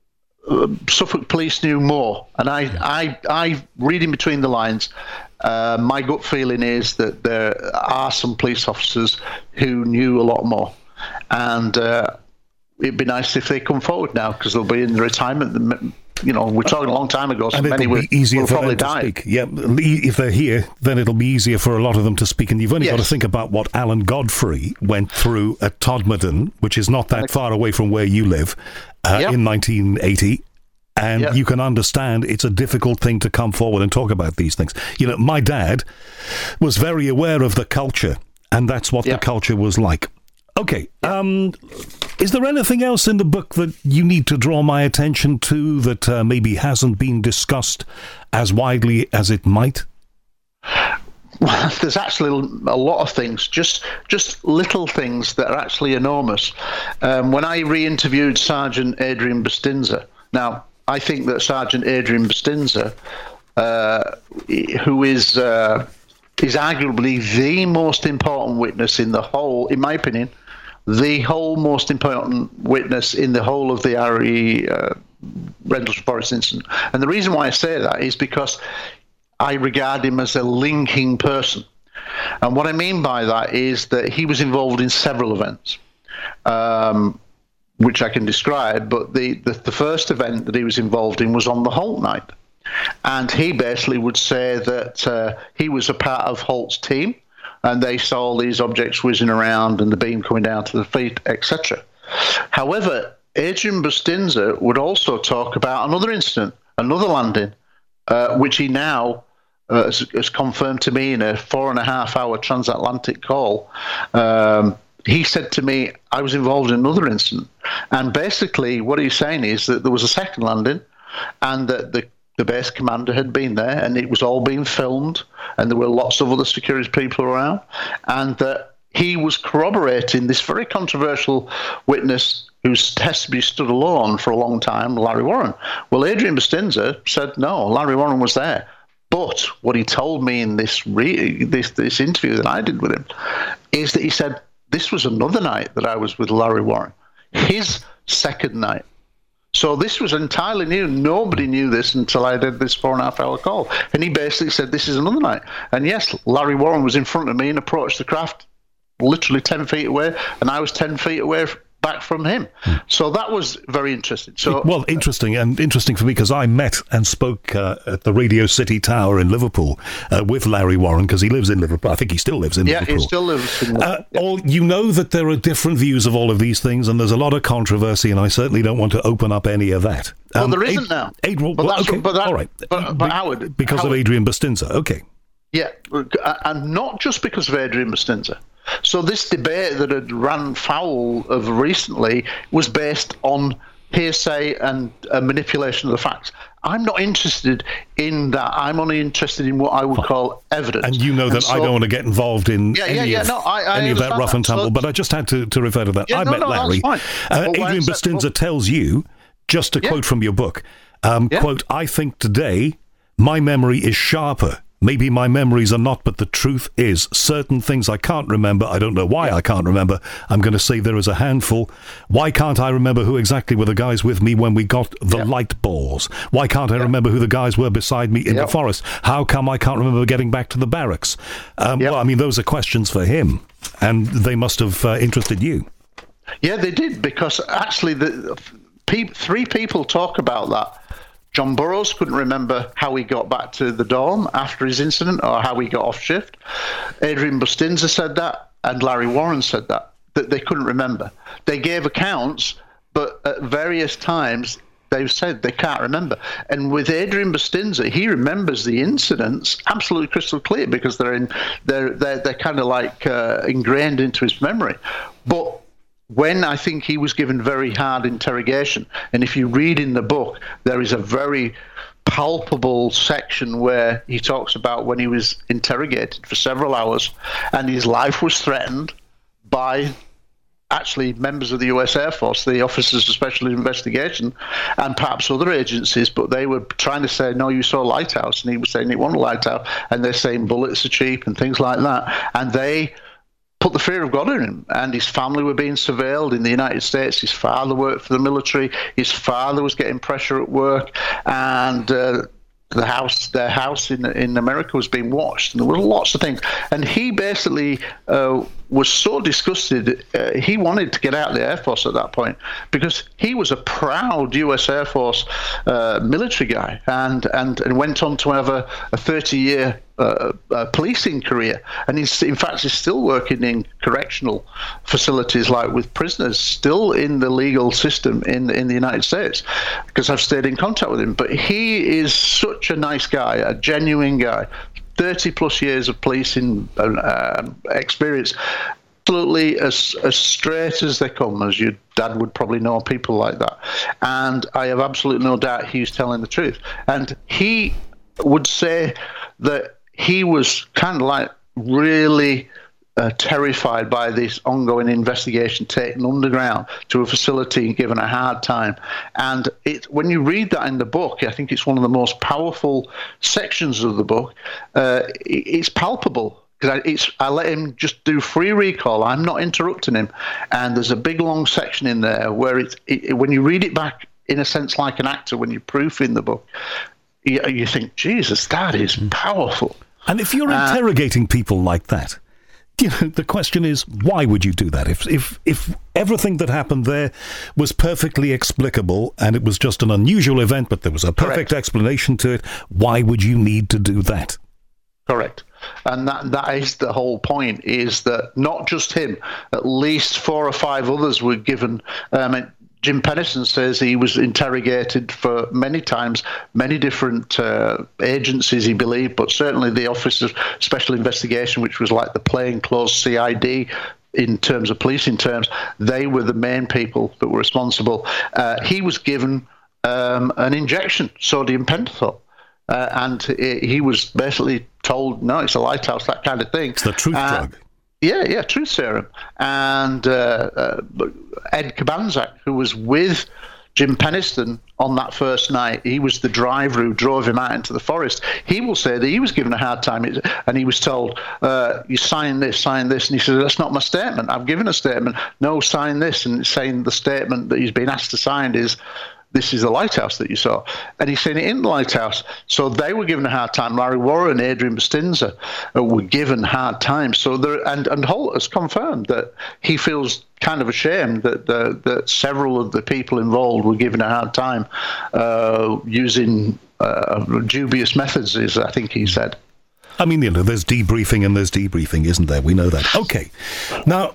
uh, Suffolk police knew more. And I, I, I reading between the lines, uh, my gut feeling is that there are some police officers who knew a lot more. And uh, it'd be nice if they come forward now because they'll be in the retirement. You know, we're talking a long time ago, so
and
many will,
easier
will
for
probably
them to
die.
Speak. Yeah, if they're here, then it'll be easier for a lot of them to speak. And you've only yes. got to think about what Alan Godfrey went through at Todmorden, which is not that far away from where you live, uh, yep. in nineteen eighty. And yep. you can understand it's a difficult thing to come forward and talk about these things. You know, my dad was very aware of the culture, and that's what yep. the culture was like. Okay, um, is there anything else in the book that you need to draw my attention to that uh, maybe hasn't been discussed as widely as it might?
Well, there's actually a lot of things, just just little things that are actually enormous. Um, when I re-interviewed Sergeant Adrian Bustinza, now, I think that Sergeant Adrian Bustinza, uh, who is... Uh, is arguably the most important witness in the whole, in my opinion, the whole most important witness in the whole of the R E uh, Rendlesham Forest incident. And the reason why I say that is because I regard him as a linking person. And what I mean by that is that he was involved in several events, um, which I can describe. But the, the, the first event that he was involved in was on the Holt night. And he basically would say that uh, he was a part of Holt's team, and they saw all these objects whizzing around and the beam coming down to the feet, et cetera. However, Adrian Bustinza would also talk about another incident, another landing, uh, which he now uh, has, has confirmed to me in a four and a half hour transatlantic call. Um, he said to me, I was involved in another incident. And basically what he's saying is that there was a second landing, and that the The base commander had been there, and it was all being filmed, and there were lots of other security people around, and that he was corroborating this very controversial witness whose testimony stood alone for a long time, Larry Warren. Well, Adrian Bustinza said, no, Larry Warren was there. But what he told me in this, re- this, this interview that I did with him is that he said, this was another night that I was with Larry Warren, his second night. So this was entirely new. Nobody knew this until I did this four and a half hour call. And he basically said, this is another night. And yes, Larry Warren was in front of me and approached the craft literally ten feet away, and I was ten feet away back from him. Hmm. So that was very interesting. So,
well, interesting, and interesting for me because I met and spoke uh, at the Radio City Tower in Liverpool uh, with Larry Warren, because he lives in Liverpool. I think he still lives in
yeah,
Liverpool.
Yeah, he still lives in Liverpool.
Uh, yeah. all, you know that there are different views of all of these things, and there's a lot of controversy, and I certainly don't want to open up any of that.
Well,
um,
there isn't
Ad-
now.
Adrian,
but
well,
that's
okay,
what, but that,
all right.
But, but Howard...
Because
Howard,
of Adrian Bustinza, okay.
Yeah, and not just because of Adrian Bustinza. So this debate that had run foul of recently was based on hearsay and uh, manipulation of the facts. I'm not interested in that. I'm only interested in what I would call evidence.
And you know that and so, I don't want to get involved in
yeah,
any,
yeah, yeah,
of,
no, I, I
any of that rough
that.
and tumble,
so,
but I just had to, to refer to that.
Yeah,
I
no,
met
no,
Larry.
Uh,
well, Adrian Bustinza tells you, just to yeah. quote from your book, um, yeah. quote, I think today my memory is sharper. Maybe my memories are not, but the truth is certain things I can't remember. I don't know why I can't remember. I'm going to say there is a handful. Why can't I remember who exactly were the guys with me when we got the yep. light balls? Why can't I yep. remember who the guys were beside me in yep. the forest? How come I can't remember getting back to the barracks? Um, yep. Well, I mean, those are questions for him, and they must have uh, interested you.
Yeah, they did, because actually the pe- three people talk about that. John Burroughs couldn't remember how he got back to the dorm after his incident or how he got off shift. Adrian Bustinza said that, and Larry Warren said that, that they couldn't remember. They gave accounts, but at various times they've said they can't remember. And with Adrian Bustinza, he remembers the incidents absolutely crystal clear, because they're in, they're they're, they're kind of like uh, ingrained into his memory. But when I think he was given very hard interrogation, and if you read in the book, there is a very palpable section where he talks about when he was interrogated for several hours and his life was threatened by actually members of the U S Air Force, the Officers of Special Investigation, and perhaps other agencies, but they were trying to say, no, you saw a lighthouse, and he was saying it wasn't a lighthouse, and they're saying bullets are cheap and things like that, and they put the fear of God in him, and his family were being surveilled in the United States. His father worked for the military. His father was getting pressure at work, and uh, the house, their house in in America was being watched, and there were lots of things. And he basically uh, was so disgusted. Uh, he wanted to get out of the Air Force at that point, because he was a proud U S Air Force uh, military guy, and, and and went on to have a thirty-year Uh, uh, policing career, and he's in fact he's still working in correctional facilities, like with prisoners, still in the legal system in in the United States, because I've stayed in contact with him. But he is such a nice guy, a genuine guy, thirty plus years of policing uh, experience, absolutely as as straight as they come, as your dad would probably know people like that. And I have absolutely no doubt he's telling the truth. And he would say that he was kind of like really uh, terrified by this ongoing investigation, taken underground to a facility and given a hard time. And it, when you read that in the book, I think it's one of the most powerful sections of the book. Uh, it, it's palpable, because I, it's, I let him just do free recall. I'm not interrupting him. And there's a big, long section in there where it's, it, when you read it back, in a sense like an actor, when you're proofing the book, you, you think, Jesus, that is powerful.
And if you're
uh,
interrogating people like that, you know, the question is, why would you do that? If if if everything that happened there was perfectly explicable and it was just an unusual event, but there was a perfect
correct.
explanation to it, why would you need to do that?
Correct. And that that is the whole point, is that not just him, at least four or five others were given. Um, Jim Penniston says he was interrogated for many times, many different uh, agencies, he believed, but certainly the Office of Special Investigation, which was like the plainclothes C I D in terms of policing terms, they were the main people that were responsible. Uh, he was given um, an injection, sodium pentothal. Uh, and he was basically told, no, it's a lighthouse, that kind of thing.
It's the truth uh, drug.
Yeah, yeah, truth serum. And uh, uh, Ed Kabanczak, who was with Jim Penniston on that first night, he was the driver who drove him out into the forest. He will say that he was given a hard time, and he was told, uh, you sign this, sign this. And he said, that's not my statement. I've given a statement. No, sign this. And saying the statement that he's been asked to sign is, this is the lighthouse that you saw. And he's seen it in the lighthouse. So they were given a hard time. Larry Warren and Adrian Bustinza uh, were given hard times. So there, and, and Holt has confirmed that he feels kind of ashamed that uh, that several of the people involved were given a hard time uh, using uh, dubious methods, is I think he said.
I mean, you know, there's debriefing and there's debriefing, isn't there? We know that. Okay. Now,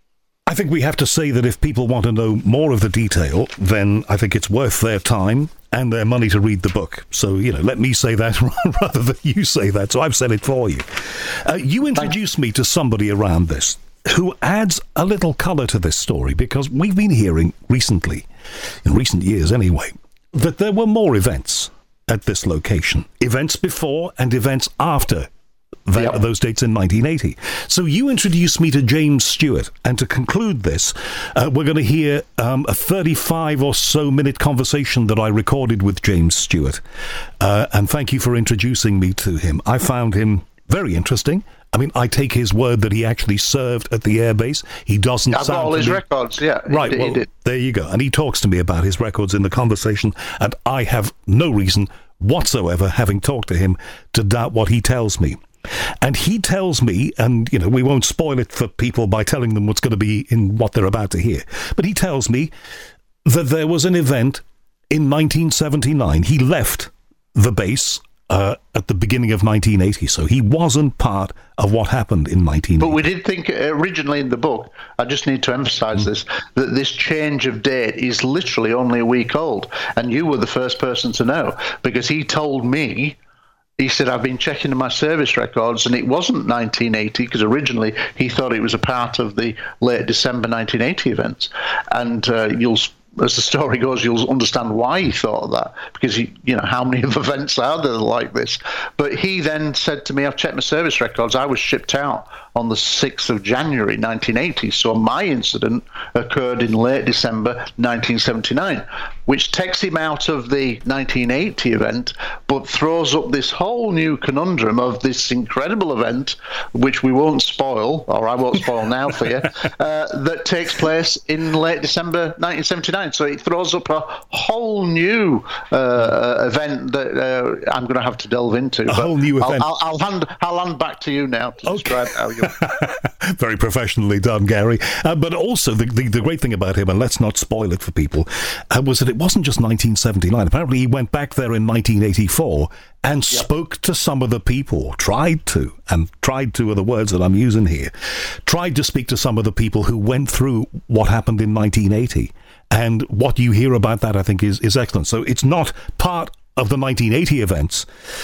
I think we have to say that if people want to know more of the detail, then I think it's worth their time and their money to read the book. So, you know, let me say that rather than you say that. So I've said it for you. Uh, you introduced me to somebody around this who adds a little colour to this story, because we've been hearing recently, in recent years anyway, that there were more events at this location. Events before and events after The, yep. those dates in nineteen eighty. So you introduced me to James Stewart, and to conclude this, uh, we're going to hear um, a thirty-five or so minute conversation that I recorded with James Stewart. Uh, and thank you for introducing me to him. I found him very interesting. I mean, I take his word that he actually served at the airbase. He doesn't
I've
sound
got all his
me...
records, yeah.
Right,
he,
well,
he did.
There you go. And he talks to me about his records in the conversation, and I have no reason whatsoever, having talked to him, to doubt what he tells me. And he tells me, and, you know, we won't spoil it for people by telling them what's going to be in what they're about to hear, but he tells me that there was an event in nineteen seventy-nine. He left the base uh, at the beginning of nineteen eighty, so he wasn't part of what happened in nineteen eighty.
But we did think originally in the book, I just need to emphasise mm. this, that this change of date is literally only a week old, and you were the first person to know, because he told me, he said, I've been checking my service records, and it wasn't nineteen eighty, because originally he thought it was a part of the late December nineteen eighty events. And uh, you'll, as the story goes, you'll understand why he thought that, because, he, you know, how many events are there like this? But he then said to me, I've checked my service records, I was shipped out on the sixth of January nineteen eighty, so my incident occurred in late December nineteen seventy-nine, which takes him out of the nineteen eighty event, but throws up this whole new conundrum of this incredible event, which we won't spoil, or I won't spoil now for you, uh, that takes place in late December nineteen seventy-nine. So it throws up a whole new uh, event that uh, I'm going to have to delve into.
A
but
whole new event.
I'll, I'll, I'll, hand, I'll hand back to you now to okay. describe how you...
Very professionally done, Gary. Uh, but also, the, the the great thing about him, and let's not spoil it for people, uh, was that it wasn't just nineteen seventy-nine. Apparently, he went back there in nineteen eighty-four and yep. spoke to some of the people, tried to, and tried to are the words that I'm using here, tried to speak to some of the people who went through what happened in nineteen eighty. And what you hear about that, I think, is, is excellent. So it's not part of the nineteen eighty events.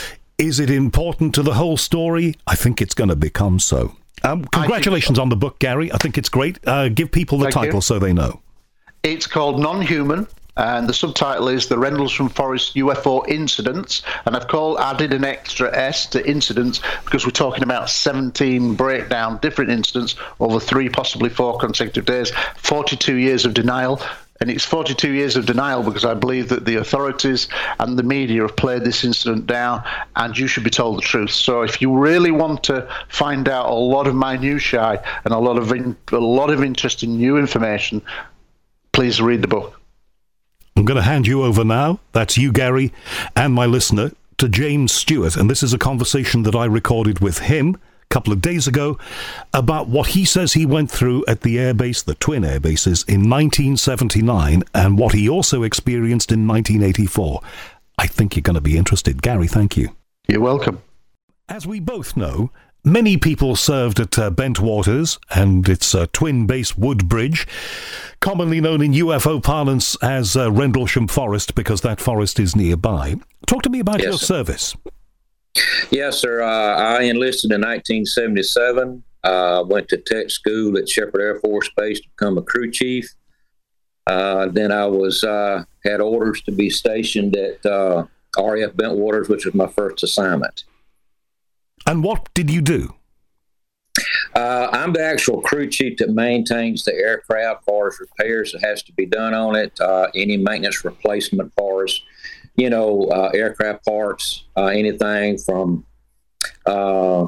Is it important to the whole story? I think it's going to become so. Um, congratulations so. on the book, Gary. I think it's great. Uh, give people the Thank title you. so they know.
It's called Non-Human, and the subtitle is The Rendlesham Forest U F O Incidents. And I've called, added an extra S to incidents because we're talking about seventeen breakdown, different incidents over three, possibly four consecutive days, forty-two years of denial. And it's forty-two years of denial because I believe that the authorities and the media have played this incident down, and you should be told the truth. So if you really want to find out a lot of minutiae and a lot of in, a lot of interesting new information, please read the book.
I'm going to hand you over now. That's you, Gary, and my listener, to James Stewart, and this is a conversation that I recorded with him a couple of days ago about what he says he went through at the airbase, the twin air bases, in nineteen seventy-nine, and what he also experienced in nineteen eighty-four. I think you're going to be interested. Gary, thank you.
You're welcome.
As we both know, many people served at uh, Bentwaters and its uh, twin base Woodbridge, commonly known in U F O parlance as uh, Rendlesham Forest, because that forest is nearby. Talk to me about
yes,
your
sir.
service.
Yes, sir. Uh, I enlisted in nineteen seventy-seven. Uh, went to tech school at Shepherd Air Force Base to become a crew chief. Uh, then I was uh, had orders to be stationed at uh, R A F Bentwaters, which was my first assignment.
And what did you do?
Uh, I'm the actual crew chief that maintains the aircraft as far as repairs that has to be done on it, uh, any maintenance replacement parts, you know, uh, aircraft parts, uh, anything from uh,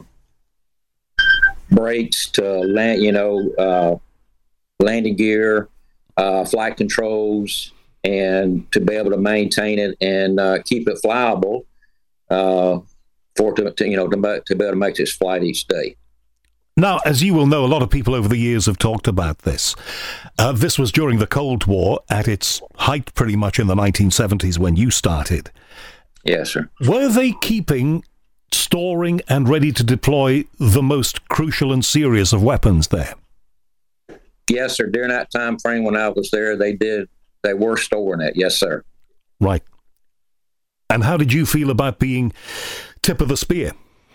brakes to land, you know, uh, landing gear, uh, flight controls, and to be able to maintain it and uh, keep it flyable uh, for to, to you know to, to be able to make this flight each day.
Now, as you will know, a lot of people over the years have talked about this. Uh, this was during the Cold War, at its height pretty much in the nineteen seventies when you started.
Yes, sir.
Were they keeping, storing, and ready to deploy the most crucial and serious of weapons there?
Yes, sir. During that time frame when I was there, they did. They were storing it. Yes, sir.
Right. And how did you feel about being tip of the spear?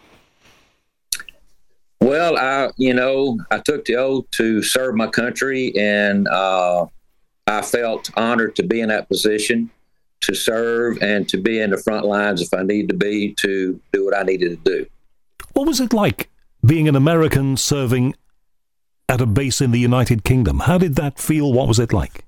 Well, I, you know, I took the oath to serve my country, and uh, I felt honored to be in that position, to serve and to be in the front lines if I need to be, to do what I needed to do. What
was it like being an American serving at a base in the United Kingdom? How did that feel? What was it like?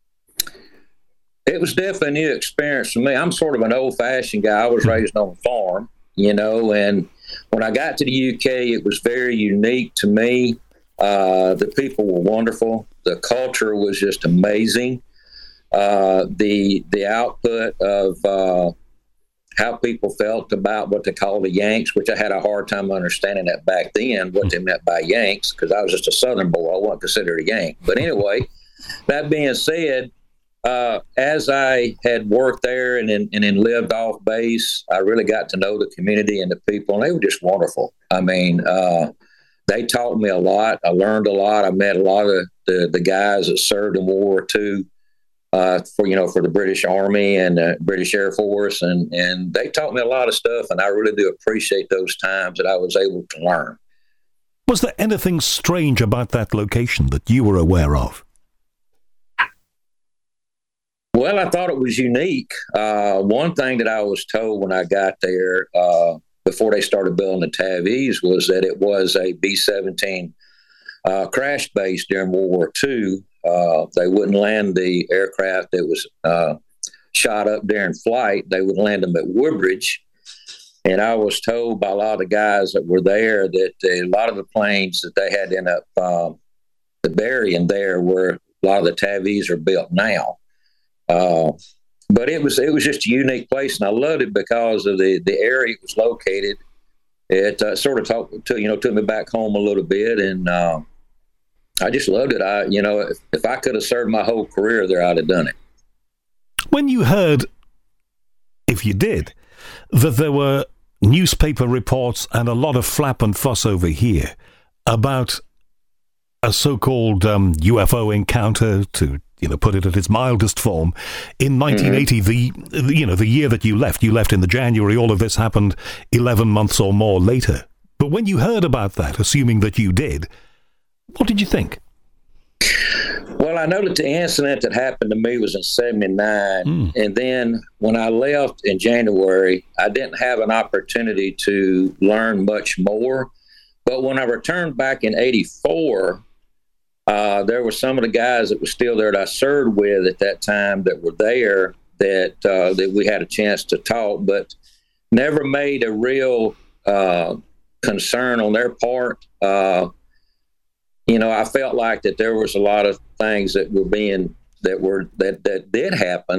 It was definitely a new experience for me. I'm sort of an old-fashioned guy. I was raised on a farm, you know, and when I got to the U K, it was very unique to me. Uh, the people were wonderful. The culture was just amazing. Uh, the the output of uh, how people felt about what they call the Yanks, which I had a hard time understanding that back then, what they meant by Yanks, because I was just a Southern boy. I wasn't considered a Yank. But anyway, that being said, Uh, as I had worked there and then, and then lived off base, I really got to know the community and the people, and they were just wonderful. I mean, uh, they taught me a lot. I learned a lot. I met a lot of the, the guys that served in World War Two uh, for, you know, for the British Army and the British Air Force, and, and they taught me a lot of stuff, and I really do appreciate those times that I was able to learn.
Was there anything strange about that location that you were aware of?
Well, I thought it was unique. Uh, one thing that I was told when I got there uh, before they started building the T A V Es was that it was a B seventeen uh, crash base during World War Two. Uh, they wouldn't land the aircraft that was uh, shot up during flight. They would land them at Woodbridge. And I was told by a lot of the guys that were there that a lot of the planes that they had end up uh, the burying there where a lot of the T A V Es are built now. Uh, but it was it was just a unique place, and I loved it because of the, the area it was located. It uh, sort of talked to you know took me back home a little bit, and uh, I just loved it. I you know if, if I could have served my whole career there, I'd have done it.
When you heard, if you did, that there were newspaper reports and a lot of flap and fuss over here about a so-called um, U F O encounter, to you know, put it at its mildest form, in nineteen eighty, mm-hmm. the, the you know the year that you left, you left in the January. All of this happened eleven months or more later. But when you heard about that, assuming that you did, what did you think?
Well, I know that the incident that happened to me was in seventy-nine, mm. and then when I left in January, I didn't have an opportunity to learn much more. But when I returned back in eighty-four. Uh, there were some of the guys that were still there that I served with at that time that were there that uh, that we had a chance to talk, but never made a real uh, concern on their part. Uh, you know, I felt like that there was a lot of things that were being that were that that did happen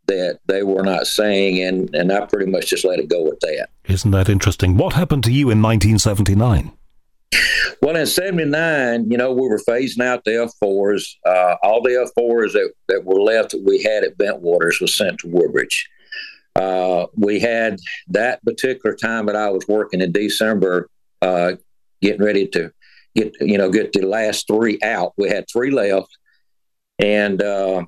that they were not seeing, and, and I pretty much just let it go with that.
Isn't that interesting? What happened to you in nineteen seventy-nine?
Well, in seventy-nine, you know, we were phasing out the F fours. Uh, all the F fours that, that were left that we had at Bentwaters was sent to Woodbridge. Uh, we had that particular time that I was working in December, uh, getting ready to get, you know, get the last three out. We had three left. And uh,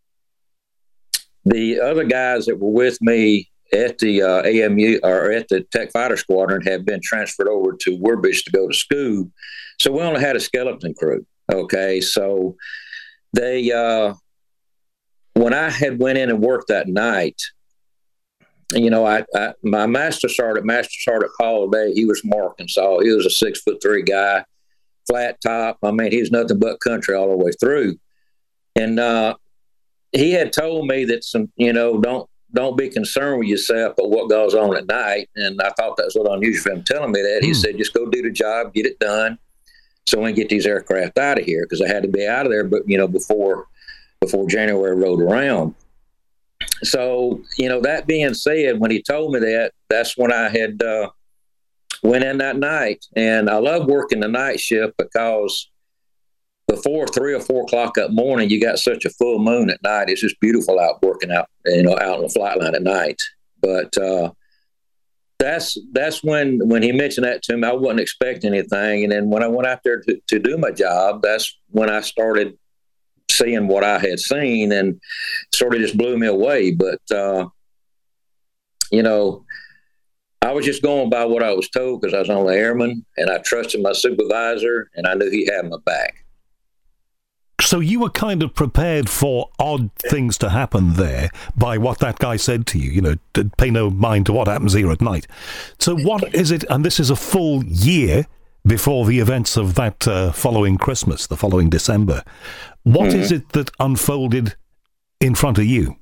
the other guys that were with me at the uh, A M U or at the Tech Fighter Squadron had been transferred over to Woodbridge to go to school. So we only had a skeleton crew. Okay. So they, uh, when I had went in and worked that night, you know, I, I my master sergeant, Master Sergeant Paul Day, he was from Arkansas. He was a six foot three guy, flat top. I mean, he was nothing but country all the way through. And uh, he had told me that some, you know, don't, don't be concerned with yourself but what goes on at night. And I thought that was a little unusual for him telling me that. He mm. said, just go do the job, get it done, so we can get these aircraft out of here, because I had to be out of there, but you know, before before January rolled around. So, you know, that being said, when he told me that, that's when I had uh, went in that night. And I love working the night shift because before three or four o'clock that morning, you got such a full moon at night. It's just beautiful out working out, you know, out on the flight line at night. But uh, that's that's when when he mentioned that to me, I wasn't expecting anything. And then when I went out there to, to do my job, that's when I started seeing what I had seen, and sort of just blew me away. But, uh, you know, I was just going by what I was told because I was only airman, and I trusted my supervisor, and I knew he had my back.
So you were kind of prepared for odd things to happen there by what that guy said to you, you know, to pay no mind to what happens here at night. So what is it, and this is a full year before the events of that uh, following Christmas, the following December. What mm-hmm. is it that unfolded in front of you?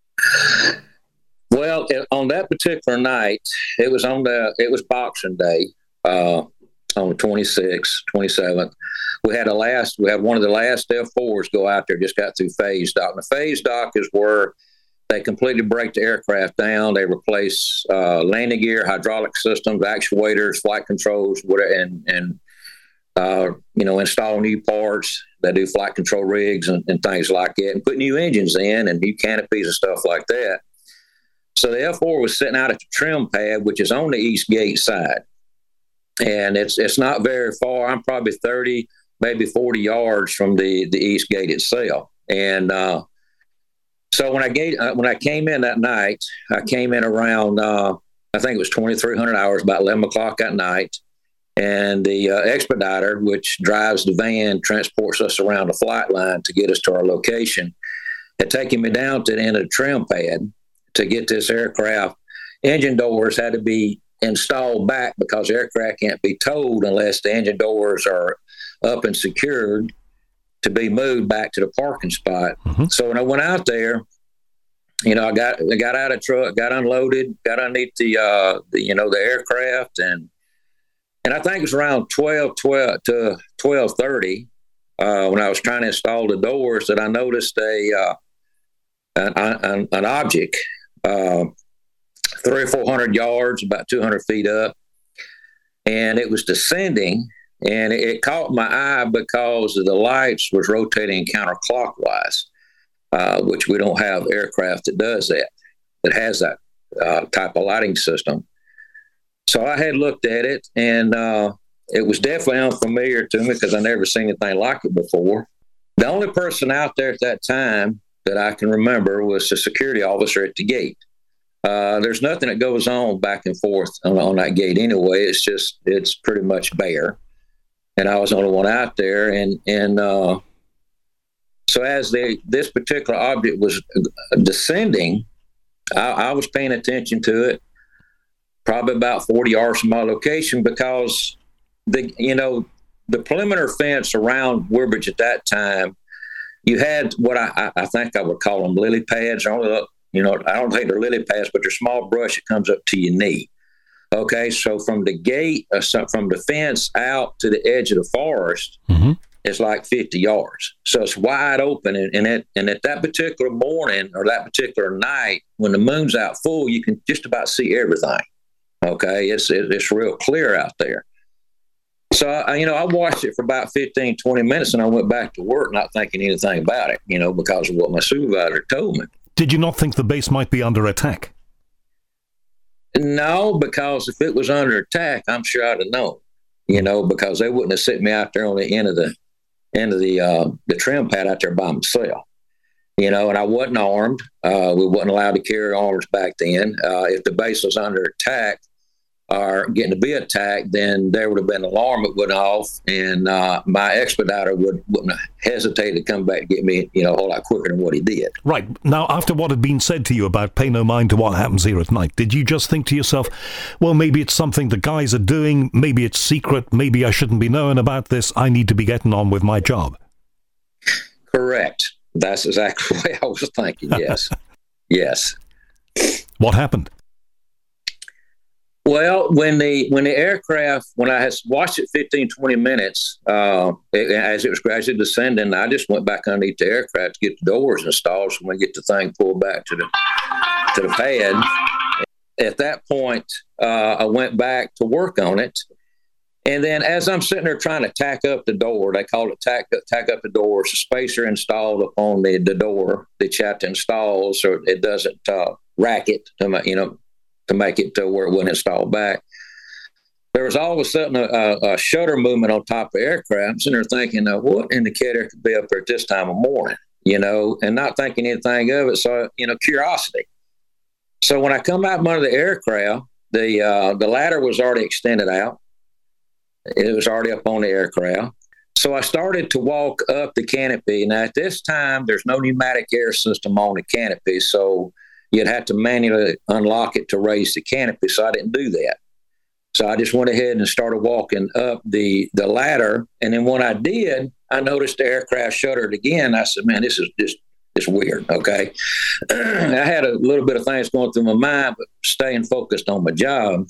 Well, on that particular night, it was on the, it was Boxing Day, uh, on the twenty-sixth, twenty-seventh. We had a last, we had one of the last F fours go out there, just got through phase dock. And the phase dock is where they completely break the aircraft down. They replace uh, landing gear, hydraulic systems, actuators, flight controls, whatever, and, and uh, you know, install new parts. They do flight control rigs and, and things like that, and put new engines in and new canopies and stuff like that. So the F four was sitting out at the trim pad, which is on the east gate side. And it's it's not very far. I'm probably thirty, maybe forty yards from the, the east gate itself. And uh, so when I gate, uh, when I came in that night, I came in around, uh, I think it was twenty-three hundred hours, about eleven o'clock at night. And the uh, expediter, which drives the van, transports us around the flight line to get us to our location, had taken me down to the end of the trim pad to get this aircraft. Engine doors had to be installed back because the aircraft can't be towed unless the engine doors are up and secured to be moved back to the parking spot. Mm-hmm. So when I went out there, you know, I got I got out of the truck, got unloaded, got underneath the, uh, the you know, the aircraft, and and I think it was around twelve, twelve to twelve thirty uh, when I was trying to install the doors that I noticed a uh, an, an, an object. Uh, three or four hundred yards, about two hundred feet up, and it was descending, and it, it caught my eye because the lights was rotating counterclockwise, uh, which we don't have aircraft that does that, that has that uh, type of lighting system. So I had looked at it, and uh, it was definitely unfamiliar to me because I never seen anything like it before. The only person out there at that time that I can remember was the security officer at the gate. Uh, there's nothing that goes on back and forth on, on that gate anyway. It's just, it's pretty much bare. And I was the only one out there. And, and, uh, so as the, this particular object was descending, I, I was paying attention to it, probably about forty yards from my location, because the, you know, the perimeter fence around Woodbridge at that time, you had what I, I think I would call them lily pads. Only, you know, I don't think they're lily pads, but they're small brush that comes up to your knee. Okay, so from the gate, uh, from the fence out to the edge of the forest, mm-hmm. is like fifty yards. So it's wide open. And, and, at, and at that particular morning or that particular night, when the moon's out full, you can just about see everything. Okay. It's, it, it's real clear out there. So, I, you know, I watched it for about fifteen, twenty minutes and I went back to work not thinking anything about it, you know, because of what my supervisor told me.
Did you not think the base might be under attack?
No, because if it was under attack, I'm sure I'd have known, you know, because they wouldn't have set me out there on the end of the end of the uh, the trim pad out there by myself, you know, and I wasn't armed. Uh, we wasn't allowed to carry arms back then. Uh, if the base was under attack or getting to be attacked, then there would have been an alarm that went off, and uh, my expediter would, wouldn't have hesitated to come back to get me, you know, a whole lot quicker than what he did.
Right. Now, after what had been said to you about pay no mind to what happens here at night, did you just think to yourself, well, maybe it's something the guys are doing, maybe it's secret, maybe I shouldn't be knowing about this, I need to be getting on with my job?
Correct. That's exactly the way I was thinking, yes. Yes.
What happened?
Well, when the when the aircraft, when I had watched it fifteen, twenty minutes, uh, it, as it was gradually descending, I just went back underneath the aircraft to get the doors installed so we get the thing pulled back to the to the pad. At that point, uh, I went back to work on it. And then as I'm sitting there trying to tack up the door, they call it tack, tack up the door, it's a spacer installed upon the, the door that you have to install so it doesn't uh, rack it, you know, to make it to where it wouldn't install back. There was all of a sudden a, a, a shutter movement on top of the aircraft. I'm sitting there thinking, uh, what indicator could be up there at this time of morning, you know, and not thinking anything of it. So, you know, curiosity. So when I come out from under the aircraft, the uh, the ladder was already extended out. It was already up on the aircraft. So I started to walk up the canopy. Now, at this time, there's no pneumatic air system on the canopy, so you'd have to manually unlock it to raise the canopy, so I didn't do that. So I just went ahead and started walking up the, the ladder, and then when I did, I noticed the aircraft shuttered again. I said, man, this is just it's weird, okay? I had a little bit of things going through my mind, but staying focused on my job.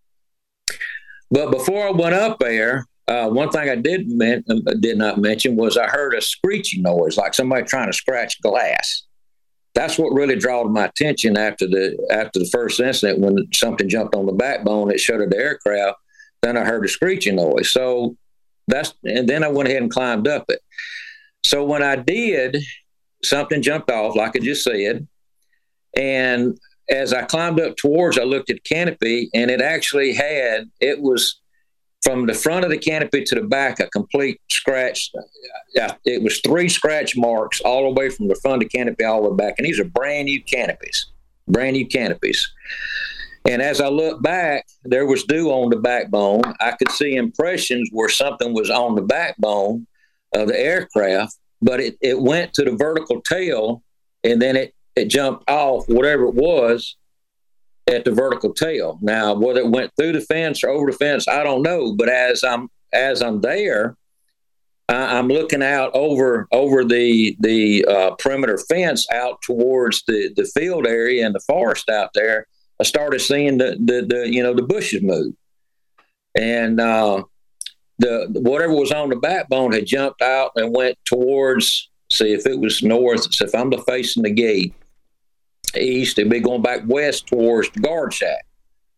But before I went up there, uh, one thing I did, men- did not mention was I heard a screeching noise, like somebody trying to scratch glass. That's what really drew my attention after the after the first incident when something jumped on the backbone, it shuttered the aircraft. Then I heard a screeching noise. So that's and then I went ahead and climbed up it. So when I did, something jumped off, like I just said. And as I climbed up towards, I looked at the canopy, and it actually had it was from the front of the canopy to the back, a complete scratch. It was three scratch marks all the way from the front of the canopy all the way back. And these are brand new canopies, brand new canopies. And as I looked back, there was dew on the backbone. I could see impressions where something was on the backbone of the aircraft, but it, it went to the vertical tail, and then it, it jumped off, whatever it was, at the vertical tail. Now, whether it went through the fence or over the fence, I don't know. But as I'm as I'm there, I, I'm looking out over over the the uh, perimeter fence out towards the, the field area and the forest out there. I started seeing the the, the you know the bushes move, and uh, the whatever was on the backbone had jumped out and went towards. See if it was north. So if I'm facing the gate east, it'd be going back west towards the guard shack.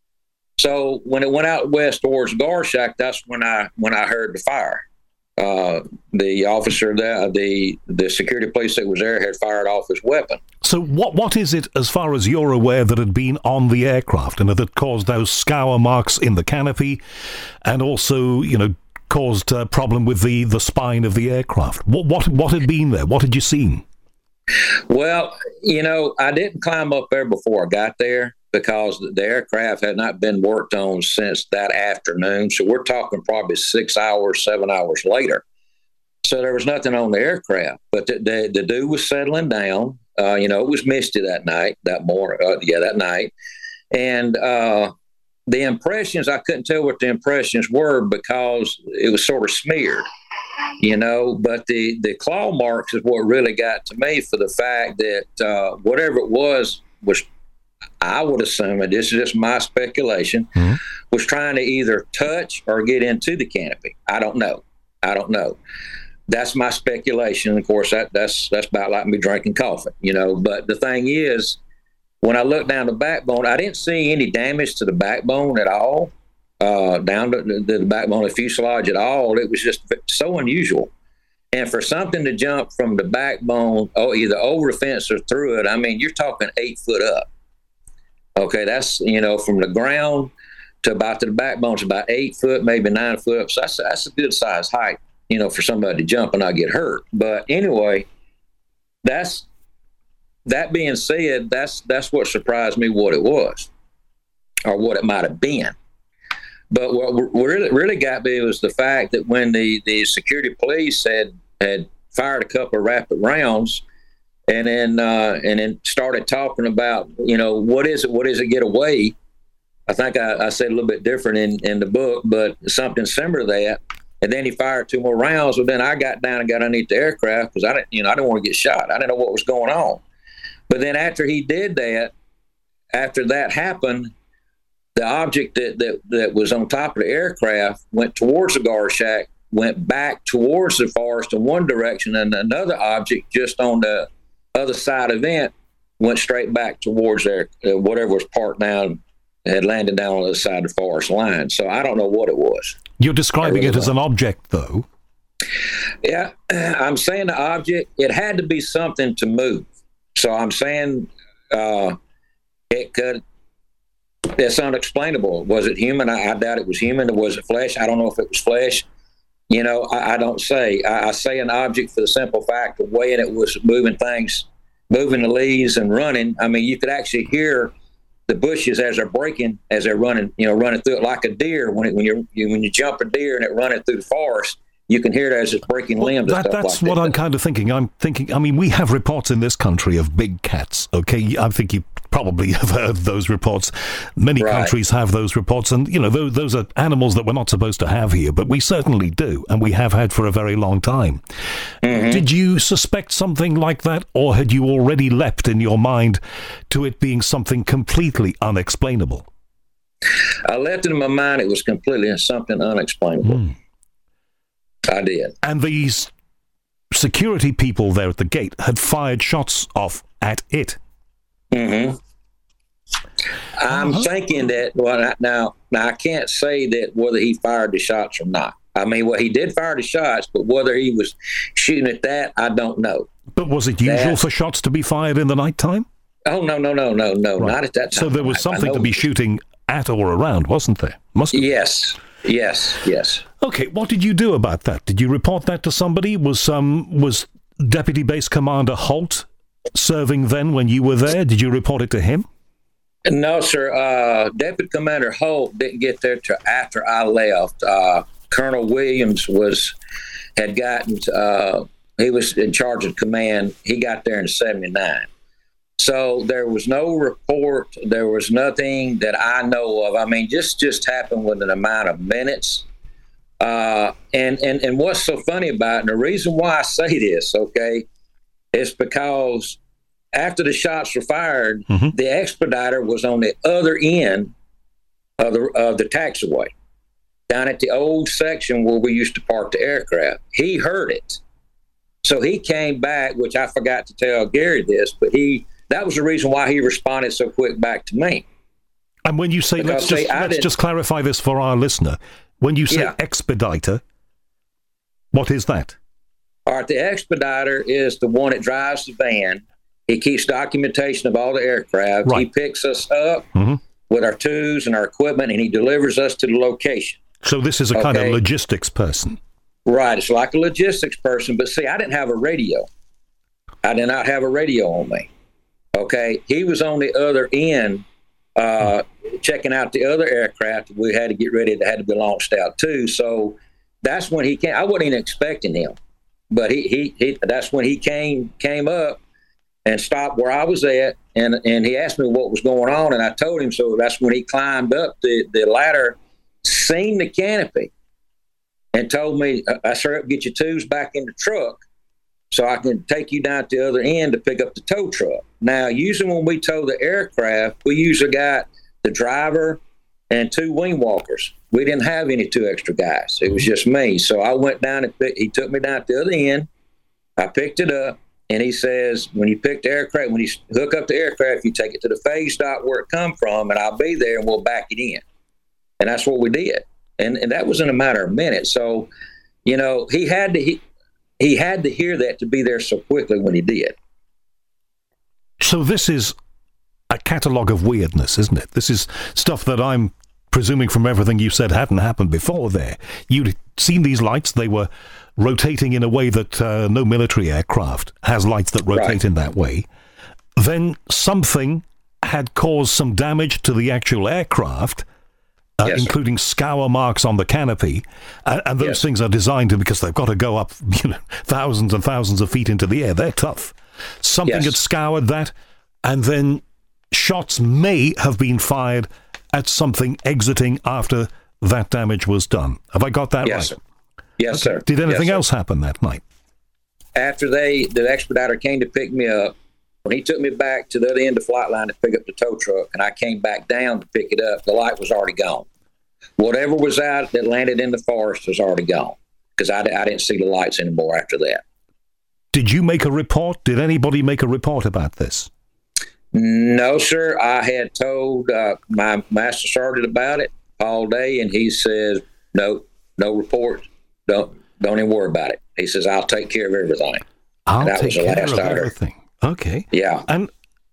So when it went out west towards the guard shack, that's when I when I heard the fire. Uh, the officer, that the the security police that was there, had fired off his weapon.
So what what is it, as far as you're aware, that had been on the aircraft and that caused those scour marks in the canopy, and also, you know, caused a problem with the, the spine of the aircraft? What what what had been there? What had you seen?
Well, you know, I didn't climb up there before I got there because the aircraft had not been worked on since that afternoon. So we're talking probably six hours, seven hours later. So there was nothing on the aircraft, but the, the, the dew was settling down. Uh, you know, it was misty that night, that morning, uh, yeah, that night. And uh, the impressions, I couldn't tell what the impressions were because it was sort of smeared. You know, but the, the claw marks is what really got to me, for the fact that uh, whatever it was, was, I would assume, and this is just my speculation, mm-hmm. was trying to either touch or get into the canopy. I don't know. I don't know. that's my speculation. Of course, that that's that's about like me drinking coffee, you know. But the thing is, when I looked down the backbone, I didn't see any damage to the backbone at all, uh, down to the, the backbone of the fuselage at all. It was just so unusual. And for something to jump from the backbone, oh, either over the fence or through it, I mean, you're talking eight foot up. Okay, that's, you know, from the ground to about to the backbone, it's about eight foot, maybe nine foot up. So that's, that's a good size height, you know, for somebody to jump and not get hurt. But anyway, that's, that being said, that's, that's what surprised me what it was or what it might have been. But what really, really got me was the fact that when the, the security police had, had fired a couple of rapid rounds, and then uh, and then started talking about, you know, what is it? What is it? Get away. I think I, I said a little bit different in, in the book, but something similar to that. And then he fired two more rounds. Well, then I got down and got underneath the aircraft because I didn't, you know, I didn't want to get shot. I didn't know what was going on. But then after he did that, after that happened, the object that that, that was on top of the aircraft went towards the guard shack, went back towards the forest in one direction, and another object just on the other side of it went straight back towards their uh, whatever was parked down, had landed down on the other side of the forest line. So I don't know what it was.
You're describing really it as an object, though.
Yeah, I'm saying the object, it had to be something to move. So I'm saying uh, it could, it's unexplainable. Was it human? I, I doubt it was human. Was it flesh? I don't know if it was flesh. You know, I, I don't say. I, I say an object for the simple fact of weighing it was moving things, moving the leaves and running. I mean, you could actually hear the bushes as they're breaking, as they're running, you know, running through it like a deer. When it, when you're, you, when you jump a deer and it running through the forest, you can hear it as it's breaking
well,
limbs.
That,
and stuff
that's
like
what
that.
I'm kind of thinking. I'm thinking, I mean, we have reports in this country of big cats, okay? I think you probably have heard those reports. Many
Right.
countries have those reports, and, you know, those, those are animals that we're not supposed to have here, but we certainly do, and we have had for a very long time. Mm-hmm. Did you suspect something like that, or had you already leapt in your mind to it being something completely unexplainable?
I left it in my mind it was completely something unexplainable.
Mm.
I did.
And these security people there at the gate had fired shots off at it.
Mm-hmm. I'm uh-huh. thinking that, well, now, now I can't say that whether he fired the shots or not. I mean, well, he did fire the shots, but whether he was shooting at that, I don't know.
But was it usual
That's,
for shots to be fired in the nighttime?
Oh, no, no, no, no, no, right. Not at that time.
So there was something to be shooting at or around, wasn't there? Must have.
Yes, yes, yes.
Okay, what did you do about that? Did you report that to somebody? Was um was Deputy Base Commander Holt serving then when you were there? Did you report it to him?
No, sir. Uh, Deputy Commander Holt didn't get there till after I left. Uh, Colonel Williams was had gotten. Uh, he was in charge of command. He got there in seventy-nine. So there was no report. There was nothing that I know of. I mean, just just happened within an amount of minutes. Uh, and, and, and what's so funny about it, and the reason why I say this, okay, is because after the shots were fired, mm-hmm. the expediter was on the other end of the, of the taxiway, down at the old section where we used to park the aircraft. He heard it. So he came back, which I forgot to tell Gary this, but he that was the reason why he responded so quick back to me.
And when you say, because let's just see, let's just clarify this for our listener. When you say yeah. expediter, what is that?
All right, the expediter is the one that drives the van. He keeps documentation of all the aircraft. Right. He picks us up mm-hmm. with our tools and our equipment, and he delivers us to the location.
So this is a okay. kind of logistics person.
Right. It's like a logistics person. But see, I didn't have a radio. I did not have a radio on me. Okay. He was on the other end, uh, checking out the other aircraft. We had to get ready. That had to be launched out too. So that's when he came. I wasn't even expecting him, but he, he, he that's when he came, came up and stopped where I was at. And, and he asked me what was going on. And I told him, so that's when he climbed up the, the ladder, seen the canopy, and told me, I said, get your tools back in the truck so I can take you down to the other end to pick up the tow truck. Now, usually when we tow the aircraft, we usually got the driver and two wing walkers. We didn't have any two extra guys. It was just me. So I went down and pick, he took me down to the other end. I picked it up, and he says, when you pick the aircraft, when you hook up the aircraft, you take it to the phase dot where it come from, and I'll be there, and we'll back it in. And that's what we did. And and that was in a matter of minutes. So, you know, he had to he, he had to hear that to be there so quickly when he did.
So this is a catalogue of weirdness, isn't it? This is stuff that I'm presuming from everything you said hadn't happened before there. You'd seen these lights. They were rotating in a way that uh, no military aircraft has lights that rotate right. in that way. Then something had caused some damage to the actual aircraft, uh, yes, including scour marks on the canopy. And, and those yes. things are designed to, because they've got to go up, you know, thousands and thousands of feet into the air. They're tough. Something yes. had scoured that, and then shots may have been fired at something exiting after that damage was done. Have I got that
yes,
right?
Sir. Yes,
okay.
sir.
Did anything
yes,
else
sir.
happen that night?
After they, the expediter came to pick me up, when he took me back to the other end of the flight line to pick up the tow truck, and I came back down to pick it up, the light was already gone. Whatever was out that landed in the forest was already gone, because I, I didn't see the lights anymore after that.
Did you make a report? Did anybody make a report about this?
No, sir. I had told uh, my master sergeant about it all day, and he says, no, no report. Don't don't even worry about it. He says, I'll take care of everything.
I'll and that take was the care last of everything. Okay.
Yeah.
And,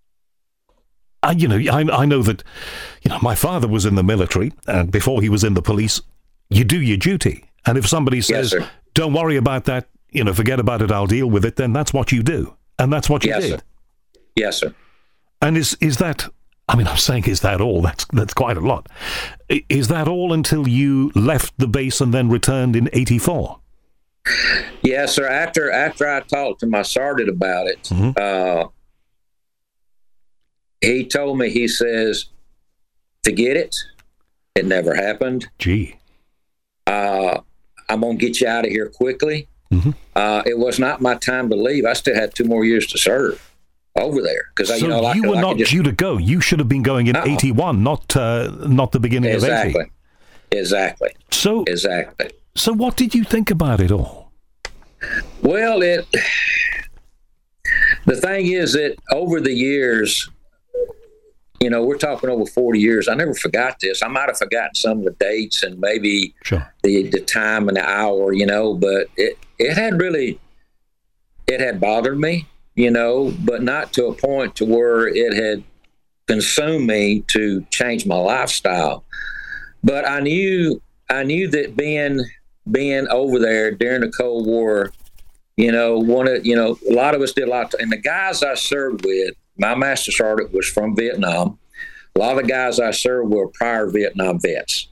I, you know, I, I know that, you know, my father was in the military, and before he was in the police, you do your duty. And if somebody says, yes, don't worry about that, you know, forget about it, I'll deal with it, then that's what you do. And that's what you
yes,
did.
Sir. Yes, sir.
And is is that, I mean, I'm saying is that all? That's that's quite a lot. Is that all until you left the base and then returned in eighty-four?
Yes, sir. After after I talked to my sergeant about it, mm-hmm. uh, he told me, he says, forget it. It never happened.
Gee.
Uh, I'm going to get you out of here quickly. Mm-hmm. Uh, it was not my time to leave. I still had two more years to serve over there. Because
so
you know,
you
I,
were
I
not
just,
due to go. You should have been going in uh-uh. eighty-one, not uh, not the beginning
exactly.
of eighty.
Exactly.
So
exactly.
So what did you think about it all?
Well, it. The thing is that over the years, you know, we're talking over forty years. I never forgot this. I might have forgotten some of the dates and maybe
sure.
the the time and the hour, you know, but it it had really, it had bothered me. You know, but not to a point to where it had consumed me to change my lifestyle. But I knew, I knew that being being over there during the Cold War, you know, one of you know, a lot of us did a lot. To, and the guys I served with, my master sergeant was from Vietnam. A lot of the guys I served were prior Vietnam vets,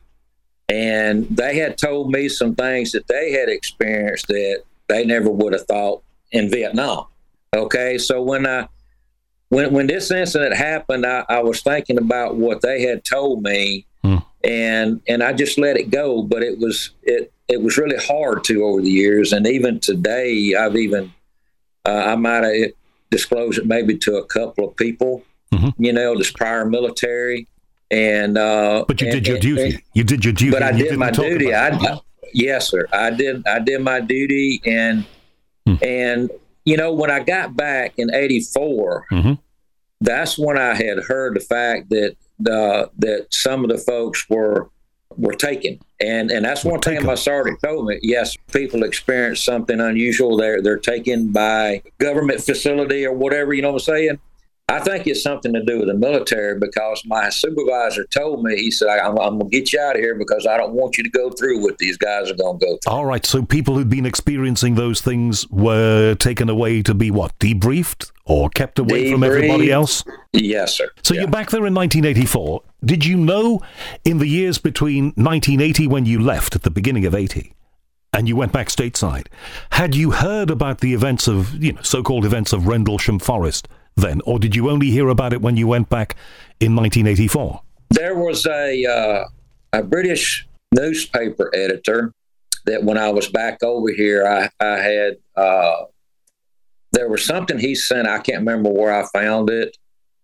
and they had told me some things that they had experienced that they never would have thought in Vietnam. Okay, so when I when when this incident happened, I, I was thinking about what they had told me, hmm. and and I just let it go. But it was it it was really hard to over the years, and even today, I've even uh, I might have disclosed it maybe to a couple of people, mm-hmm. you know, this prior military, and uh,
but you
and,
did your
and,
duty.
And,
you did your duty.
But I did my duty. I,
I
yes, sir. I did. I did my duty, and hmm. and. You know, when I got back in eighty-four, mm-hmm. that's when I had heard the fact that uh, that some of the folks were were taken, and and that's one thing my sergeant told me. Yes, people experience something unusual. They're they're taken by government facility or whatever. You know what I'm saying? I think it's something to do with the military, because my supervisor told me, he said, I'm, I'm going to get you out of here because I don't want you to go through what these guys are going to go through.
All right. So people who'd been experiencing those things were taken away to be what? Debriefed or kept away Debriefed. from everybody else?
Yes, sir.
So
yeah.
you're back there in nineteen eighty-four. Did you know in the years between nineteen eighty, when you left at the beginning of eighty, and you went back stateside, had you heard about the events of, you know, so-called events of Rendlesham Forest then, or did you only hear about it when you went back in nineteen eighty-four?
There was a uh, a British newspaper editor that when I was back over here, I, I had, uh, there was something he sent, I can't remember where I found it,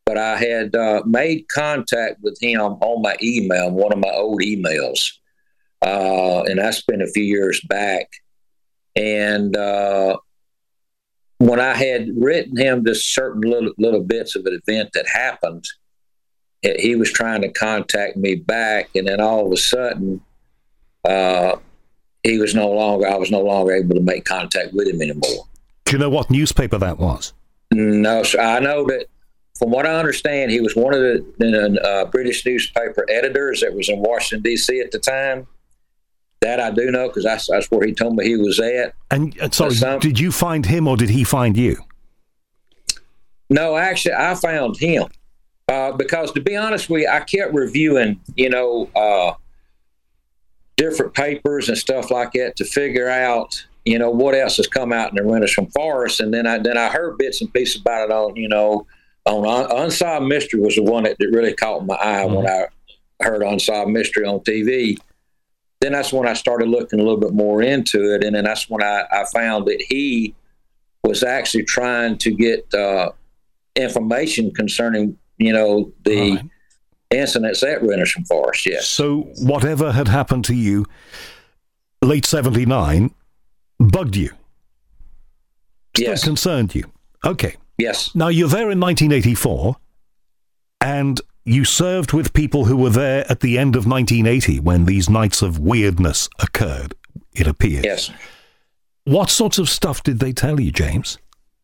but I had uh, made contact with him on my email, one of my old emails, uh, and that's been a few years back. And uh, when I had written him just certain little, little bits of an event that happened, he was trying to contact me back, and then all of a sudden, uh, he was no longer. I was no longer able to make contact with him anymore.
Do you know what newspaper that was?
No, sir. I know that. From what I understand, he was one of the, the uh, British newspaper editors that was in Washington D C at the time. That I do know because that's, that's where he told me he was at.
And uh, sorry, some, did you find him or did he find you?
No, actually, I found him. Uh, because to be honest with you, I kept reviewing, you know, uh, different papers and stuff like that to figure out, you know, what else has come out in the Rendlesham Forest. And then I then I heard bits and pieces about it on, you know, on Un- Unsolved Mystery was the one that, that really caught my eye mm-hmm. when I heard Unsolved Mystery on T V. Then that's when I started looking a little bit more into it. And then that's when I, I found that he was actually trying to get uh, information concerning, you know, the right. incidents at Rendlesham Forest, yes.
So whatever had happened to you late seventy-nine bugged you? Still
yes.
concerned you? Okay.
Yes.
Now, you're there in nineteen eighty-four, and you served with people who were there at the end of nineteen eighty when these nights of weirdness occurred, it appears.
Yes.
What sorts of stuff did they tell you, James?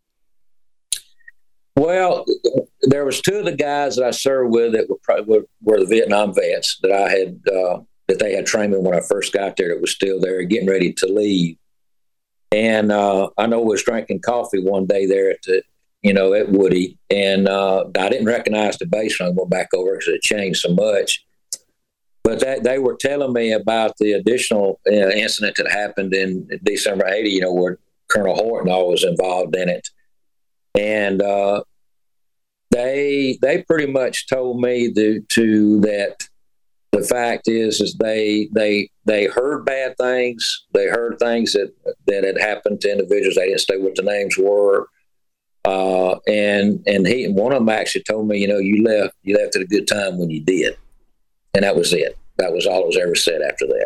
Well, there was two of the guys that I served with that were were, were the Vietnam vets that I had uh, that they had trained me when I first got there. That was still there, getting ready to leave. And uh, I know I was drinking coffee one day there at the, you know, at Woody, and uh, I didn't recognize the base when I went back over because it changed so much. But that, they were telling me about the additional uh, incident that happened in December eighty, you know, where Colonel Horton was involved in it. And uh, they they pretty much told me the, to that the fact is is they they they heard bad things. They heard things that, that had happened to individuals. They didn't say what the names were. Uh, and and he one of them actually told me, you know, you left you left at a good time when you did, and that was it. That was all that was ever said after that.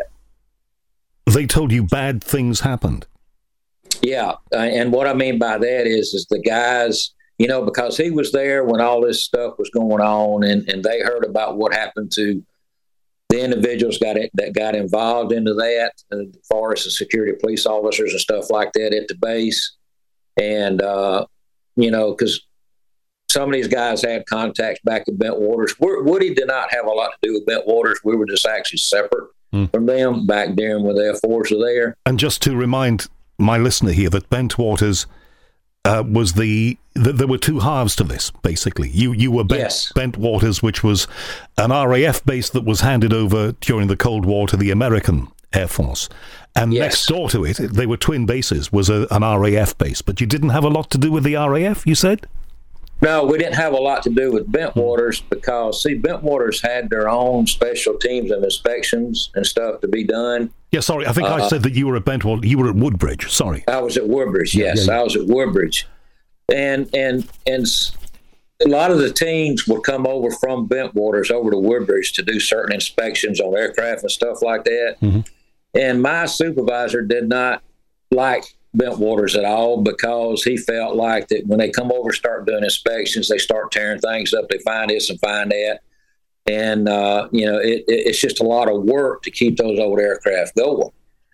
They told you bad things happened.
Yeah, uh, and what I mean by that is, is the guys, you know, because he was there when all this stuff was going on, and, and they heard about what happened to the individuals got it, that got involved into that, uh, as far as the security police officers and stuff like that at the base, and uh, you know, because some of these guys had contacts back at Bentwaters. Woody did not have a lot to do with Bentwaters. We were just actually separate mm. from them back during when their force were there.
And just to remind my listener here that Bentwaters uh, was the, the there were two halves to this, basically. You you were Bent,
yes.
Bentwaters, which was an R A F base that was handed over during the Cold War to the American Air Force. And
yes.
next door to it, they were twin bases, was a, an R A F base. But you didn't have a lot to do with the R A F, you said?
No, we didn't have a lot to do with Bentwaters because, see, Bentwaters had their own special teams and inspections and stuff to be done.
Yeah, sorry, I think uh, I said that you were at Bentwater. You were at Woodbridge, sorry.
I was at Woodbridge, yes. Yeah, yeah, yeah. I was at Woodbridge. And, and, and a lot of the teams would come over from Bentwaters over to Woodbridge to do certain inspections on aircraft and stuff like that. Mm-hmm. And my supervisor did not like Bentwaters at all because he felt like that when they come over start doing inspections, they start tearing things up. They find this and find that. And, uh, you know, it, it, it's just a lot of work to keep those old aircraft going.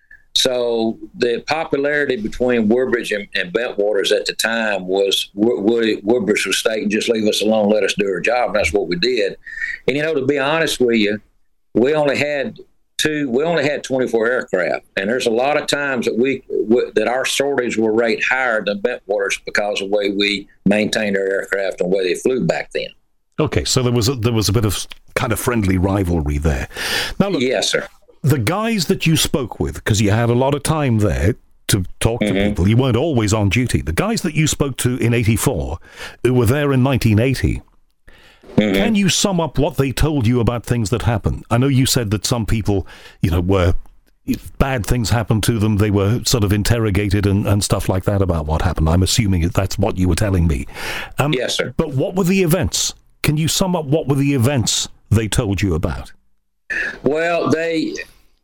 So the popularity between Woodbridge and, and Bentwaters at the time was Wood, Woodbridge was stating, just leave us alone, let us do our job. And that's what we did. And, you know, to be honest with you, we only had two, we only had twenty-four aircraft. And there's a lot of times that we, w- that our sorties were rated higher than Bentwaters because of the way we maintained our aircraft and the way they flew back then.
Okay, so there was a, there was a bit of kind of friendly rivalry there. Now, look,
yes, sir.
The guys that you spoke with, because you had a lot of time there to talk to mm-hmm. people, you weren't always on duty. The guys that you spoke to in eighty-four, who were there in nineteen eighty, mm-hmm. can you sum up what they told you about things that happened? I know you said that some people, you know, were bad things happened to them. They were sort of interrogated and, and stuff like that about what happened. I'm assuming that's what you were telling me. Um,
yes, sir.
But what were the events can you sum up what were the events they told you about?
Well, they,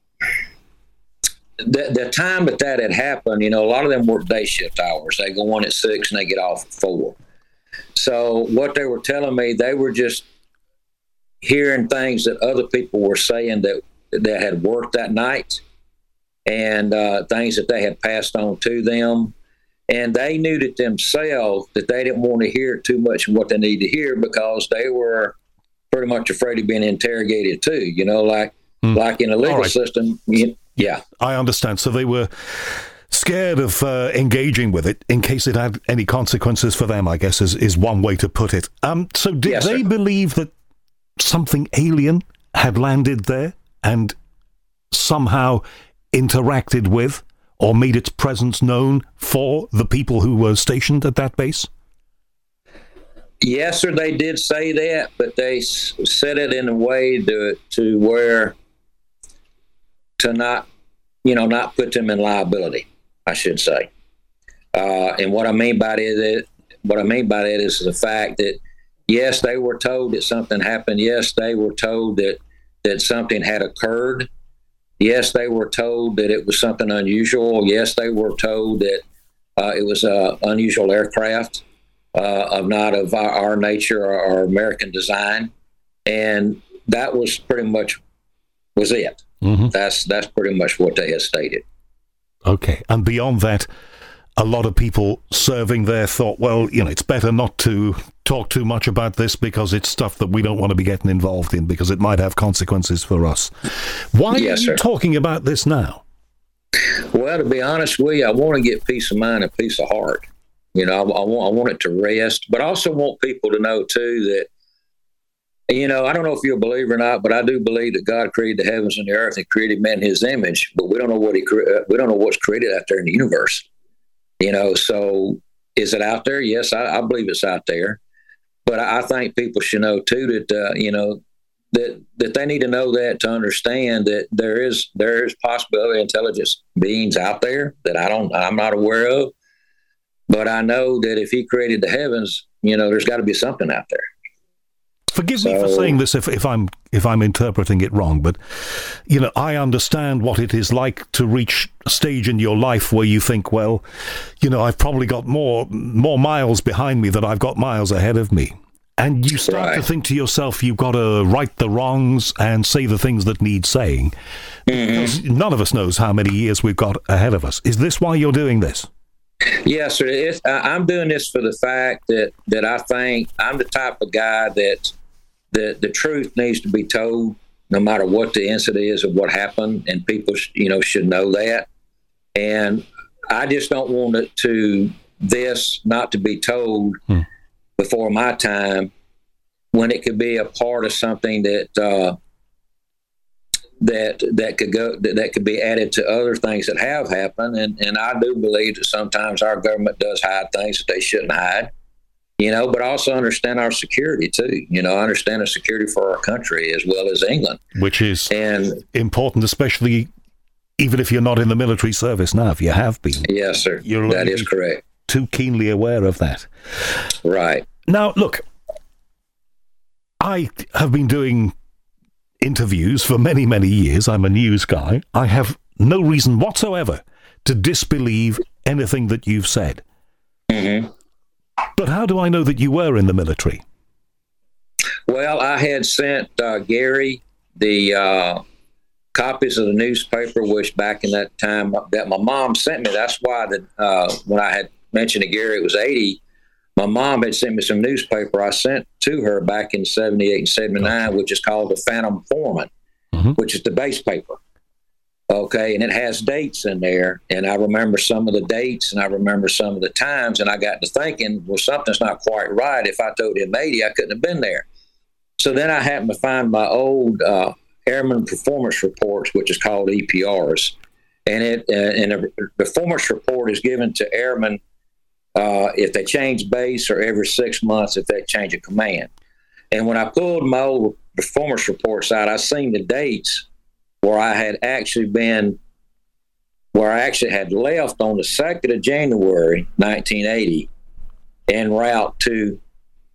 the, the time that that had happened, you know, a lot of them work day shift hours. They go on at six and they get off at four. So what they were telling me, they were just hearing things that other people were saying that, that had worked that night, and uh, things that they had passed on to them. And they knew that themselves that they didn't want to hear too much of what they needed to hear, because they were pretty much afraid of being interrogated too, you know, like mm. like in a legal right. system. You, yeah.
I understand. So they were scared of uh, engaging with it in case it had any consequences for them, I guess, is, is one way to put it. Um, so did yes, they sir. believe that something alien had landed there and somehow interacted with or made its presence known for the people who were stationed at that base?
Yes, sir, they did say that, but they s- said it in a way to to where to not, you know, not put them in liability, I should say. Uh, and what I mean by that is, what I mean by that is the fact that, yes, they were told that something happened. Yes, they were told that that something had occurred. Yes, they were told that it was something unusual. Yes, they were told that uh, it was an unusual aircraft uh, of not of our, our nature or our American design, and that was pretty much was it. Mm-hmm. That's that's pretty much what they had stated.
Okay, and beyond that, a lot of people serving there thought, well, you know, it's better not to talk too much about this because it's stuff that we don't want to be getting involved in because it might have consequences for us. Why yes, are you sir. talking about this now?
Well, to be honest with you, I want to get peace of mind and peace of heart. You know, I, I want I want it to rest, but I also want people to know, too, that, you know, I don't know if you're a believer or not, but I do believe that God created the heavens and the earth and created man in his image, but we don't know what he cre- we don't know what's created out there in the universe. You know, so is it out there? Yes, I, I believe it's out there. But I, I think people should know, too, that, uh, you know, that that they need to know that to understand that there is there is possibility of intelligence beings out there that I don't I'm not aware of. But I know that if he created the heavens, you know, there's got to be something out there.
Forgive so, me for saying this if, if I'm if I'm interpreting it wrong, but, you know, I understand what it is like to reach a stage in your life where you think, well, you know, I've probably got more more miles behind me than I've got miles ahead of me. And you start right. to think to yourself, you've got to right the wrongs and say the things that need saying. Mm-hmm. Because none of us knows how many years we've got ahead of us. Is this why you're doing this?
Yes, sir. It's, I'm doing this for the fact that, that I think I'm the type of guy that the the truth needs to be told, no matter what the incident is or what happened, and people, you know, should know that. And I just don't want it to this not to be told hmm. before my time, when it could be a part of something that uh, that that could go that, that could be added to other things that have happened. And and I do believe that sometimes our government does hide things that they shouldn't hide. You know, but also understand our security, too. You know, understand the security for our country as well as England.
Which is
and,
important, especially even if you're not in the military service now. If you have been.
Yes, sir. You're that is correct.
Too keenly aware of that.
Right.
Now, look, I have been doing interviews for many, many years. I'm a news guy. I have no reason whatsoever to disbelieve anything that you've said. Mm-hmm. But how do I know that you were in the military?
Well, I had sent uh, Gary the uh, copies of the newspaper, which back in that time that my mom sent me. That's why that uh, when I had mentioned to Gary it was eighty, my mom had sent me some newspaper I sent to her back in seventy-eight and seventy-nine, which is called the Phantom Foreman, mm-hmm. which is the base paper. Okay, and it has dates in there, and I remember some of the dates, and I remember some of the times, and I got to thinking, well, something's not quite right. If I told him eighty, I couldn't have been there. So then I happened to find my old uh, Airman Performance Reports, which is called E P Rs, and it uh, and a performance report is given to airmen uh, if they change base or every six months if they change a command. And when I pulled my old performance reports out, I seen the dates where I had actually been, where I actually had left on the second of January, nineteen eighty, en route to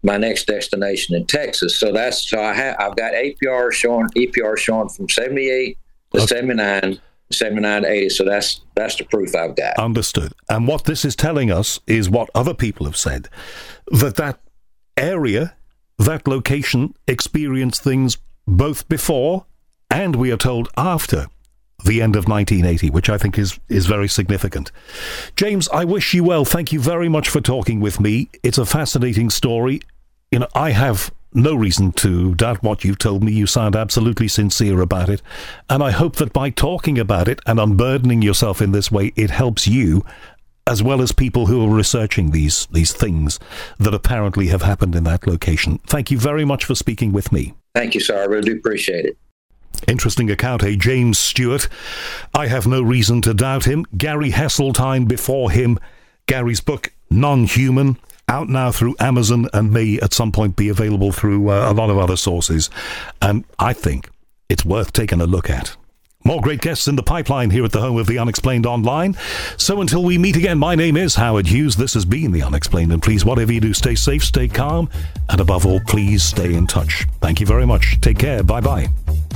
my next destination in Texas. So that's so I have I've got A P R showing E P R showing from seventy-eight to okay. seventy-nine, seventy-nine to eighty. So that's that's the proof I've got.
Understood. And what this is telling us is what other people have said, that that area, that location experienced things both before and, we are told, after the end of nineteen eighty, which I think is, is very significant. James, I wish you well. Thank you very much for talking with me. It's a fascinating story. You know, I have no reason to doubt what you've told me. You sound absolutely sincere about it. And I hope that by talking about it and unburdening yourself in this way, it helps you, as well as people who are researching these, these things that apparently have happened in that location. Thank you very much for speaking with me.
Thank you, sir. I really do appreciate it.
Interesting account, eh? James Stewart. I have no reason to doubt him. Gary Hesseltine before him. Gary's book, Non-Human, out now through Amazon and may at some point be available through uh, a lot of other sources. And I think it's worth taking a look at. More great guests in the pipeline here at the home of The Unexplained Online. So until we meet again, my name is Howard Hughes. This has been The Unexplained. And please, whatever you do, stay safe, stay calm, and above all, please stay in touch. Thank you very much. Take care. Bye-bye.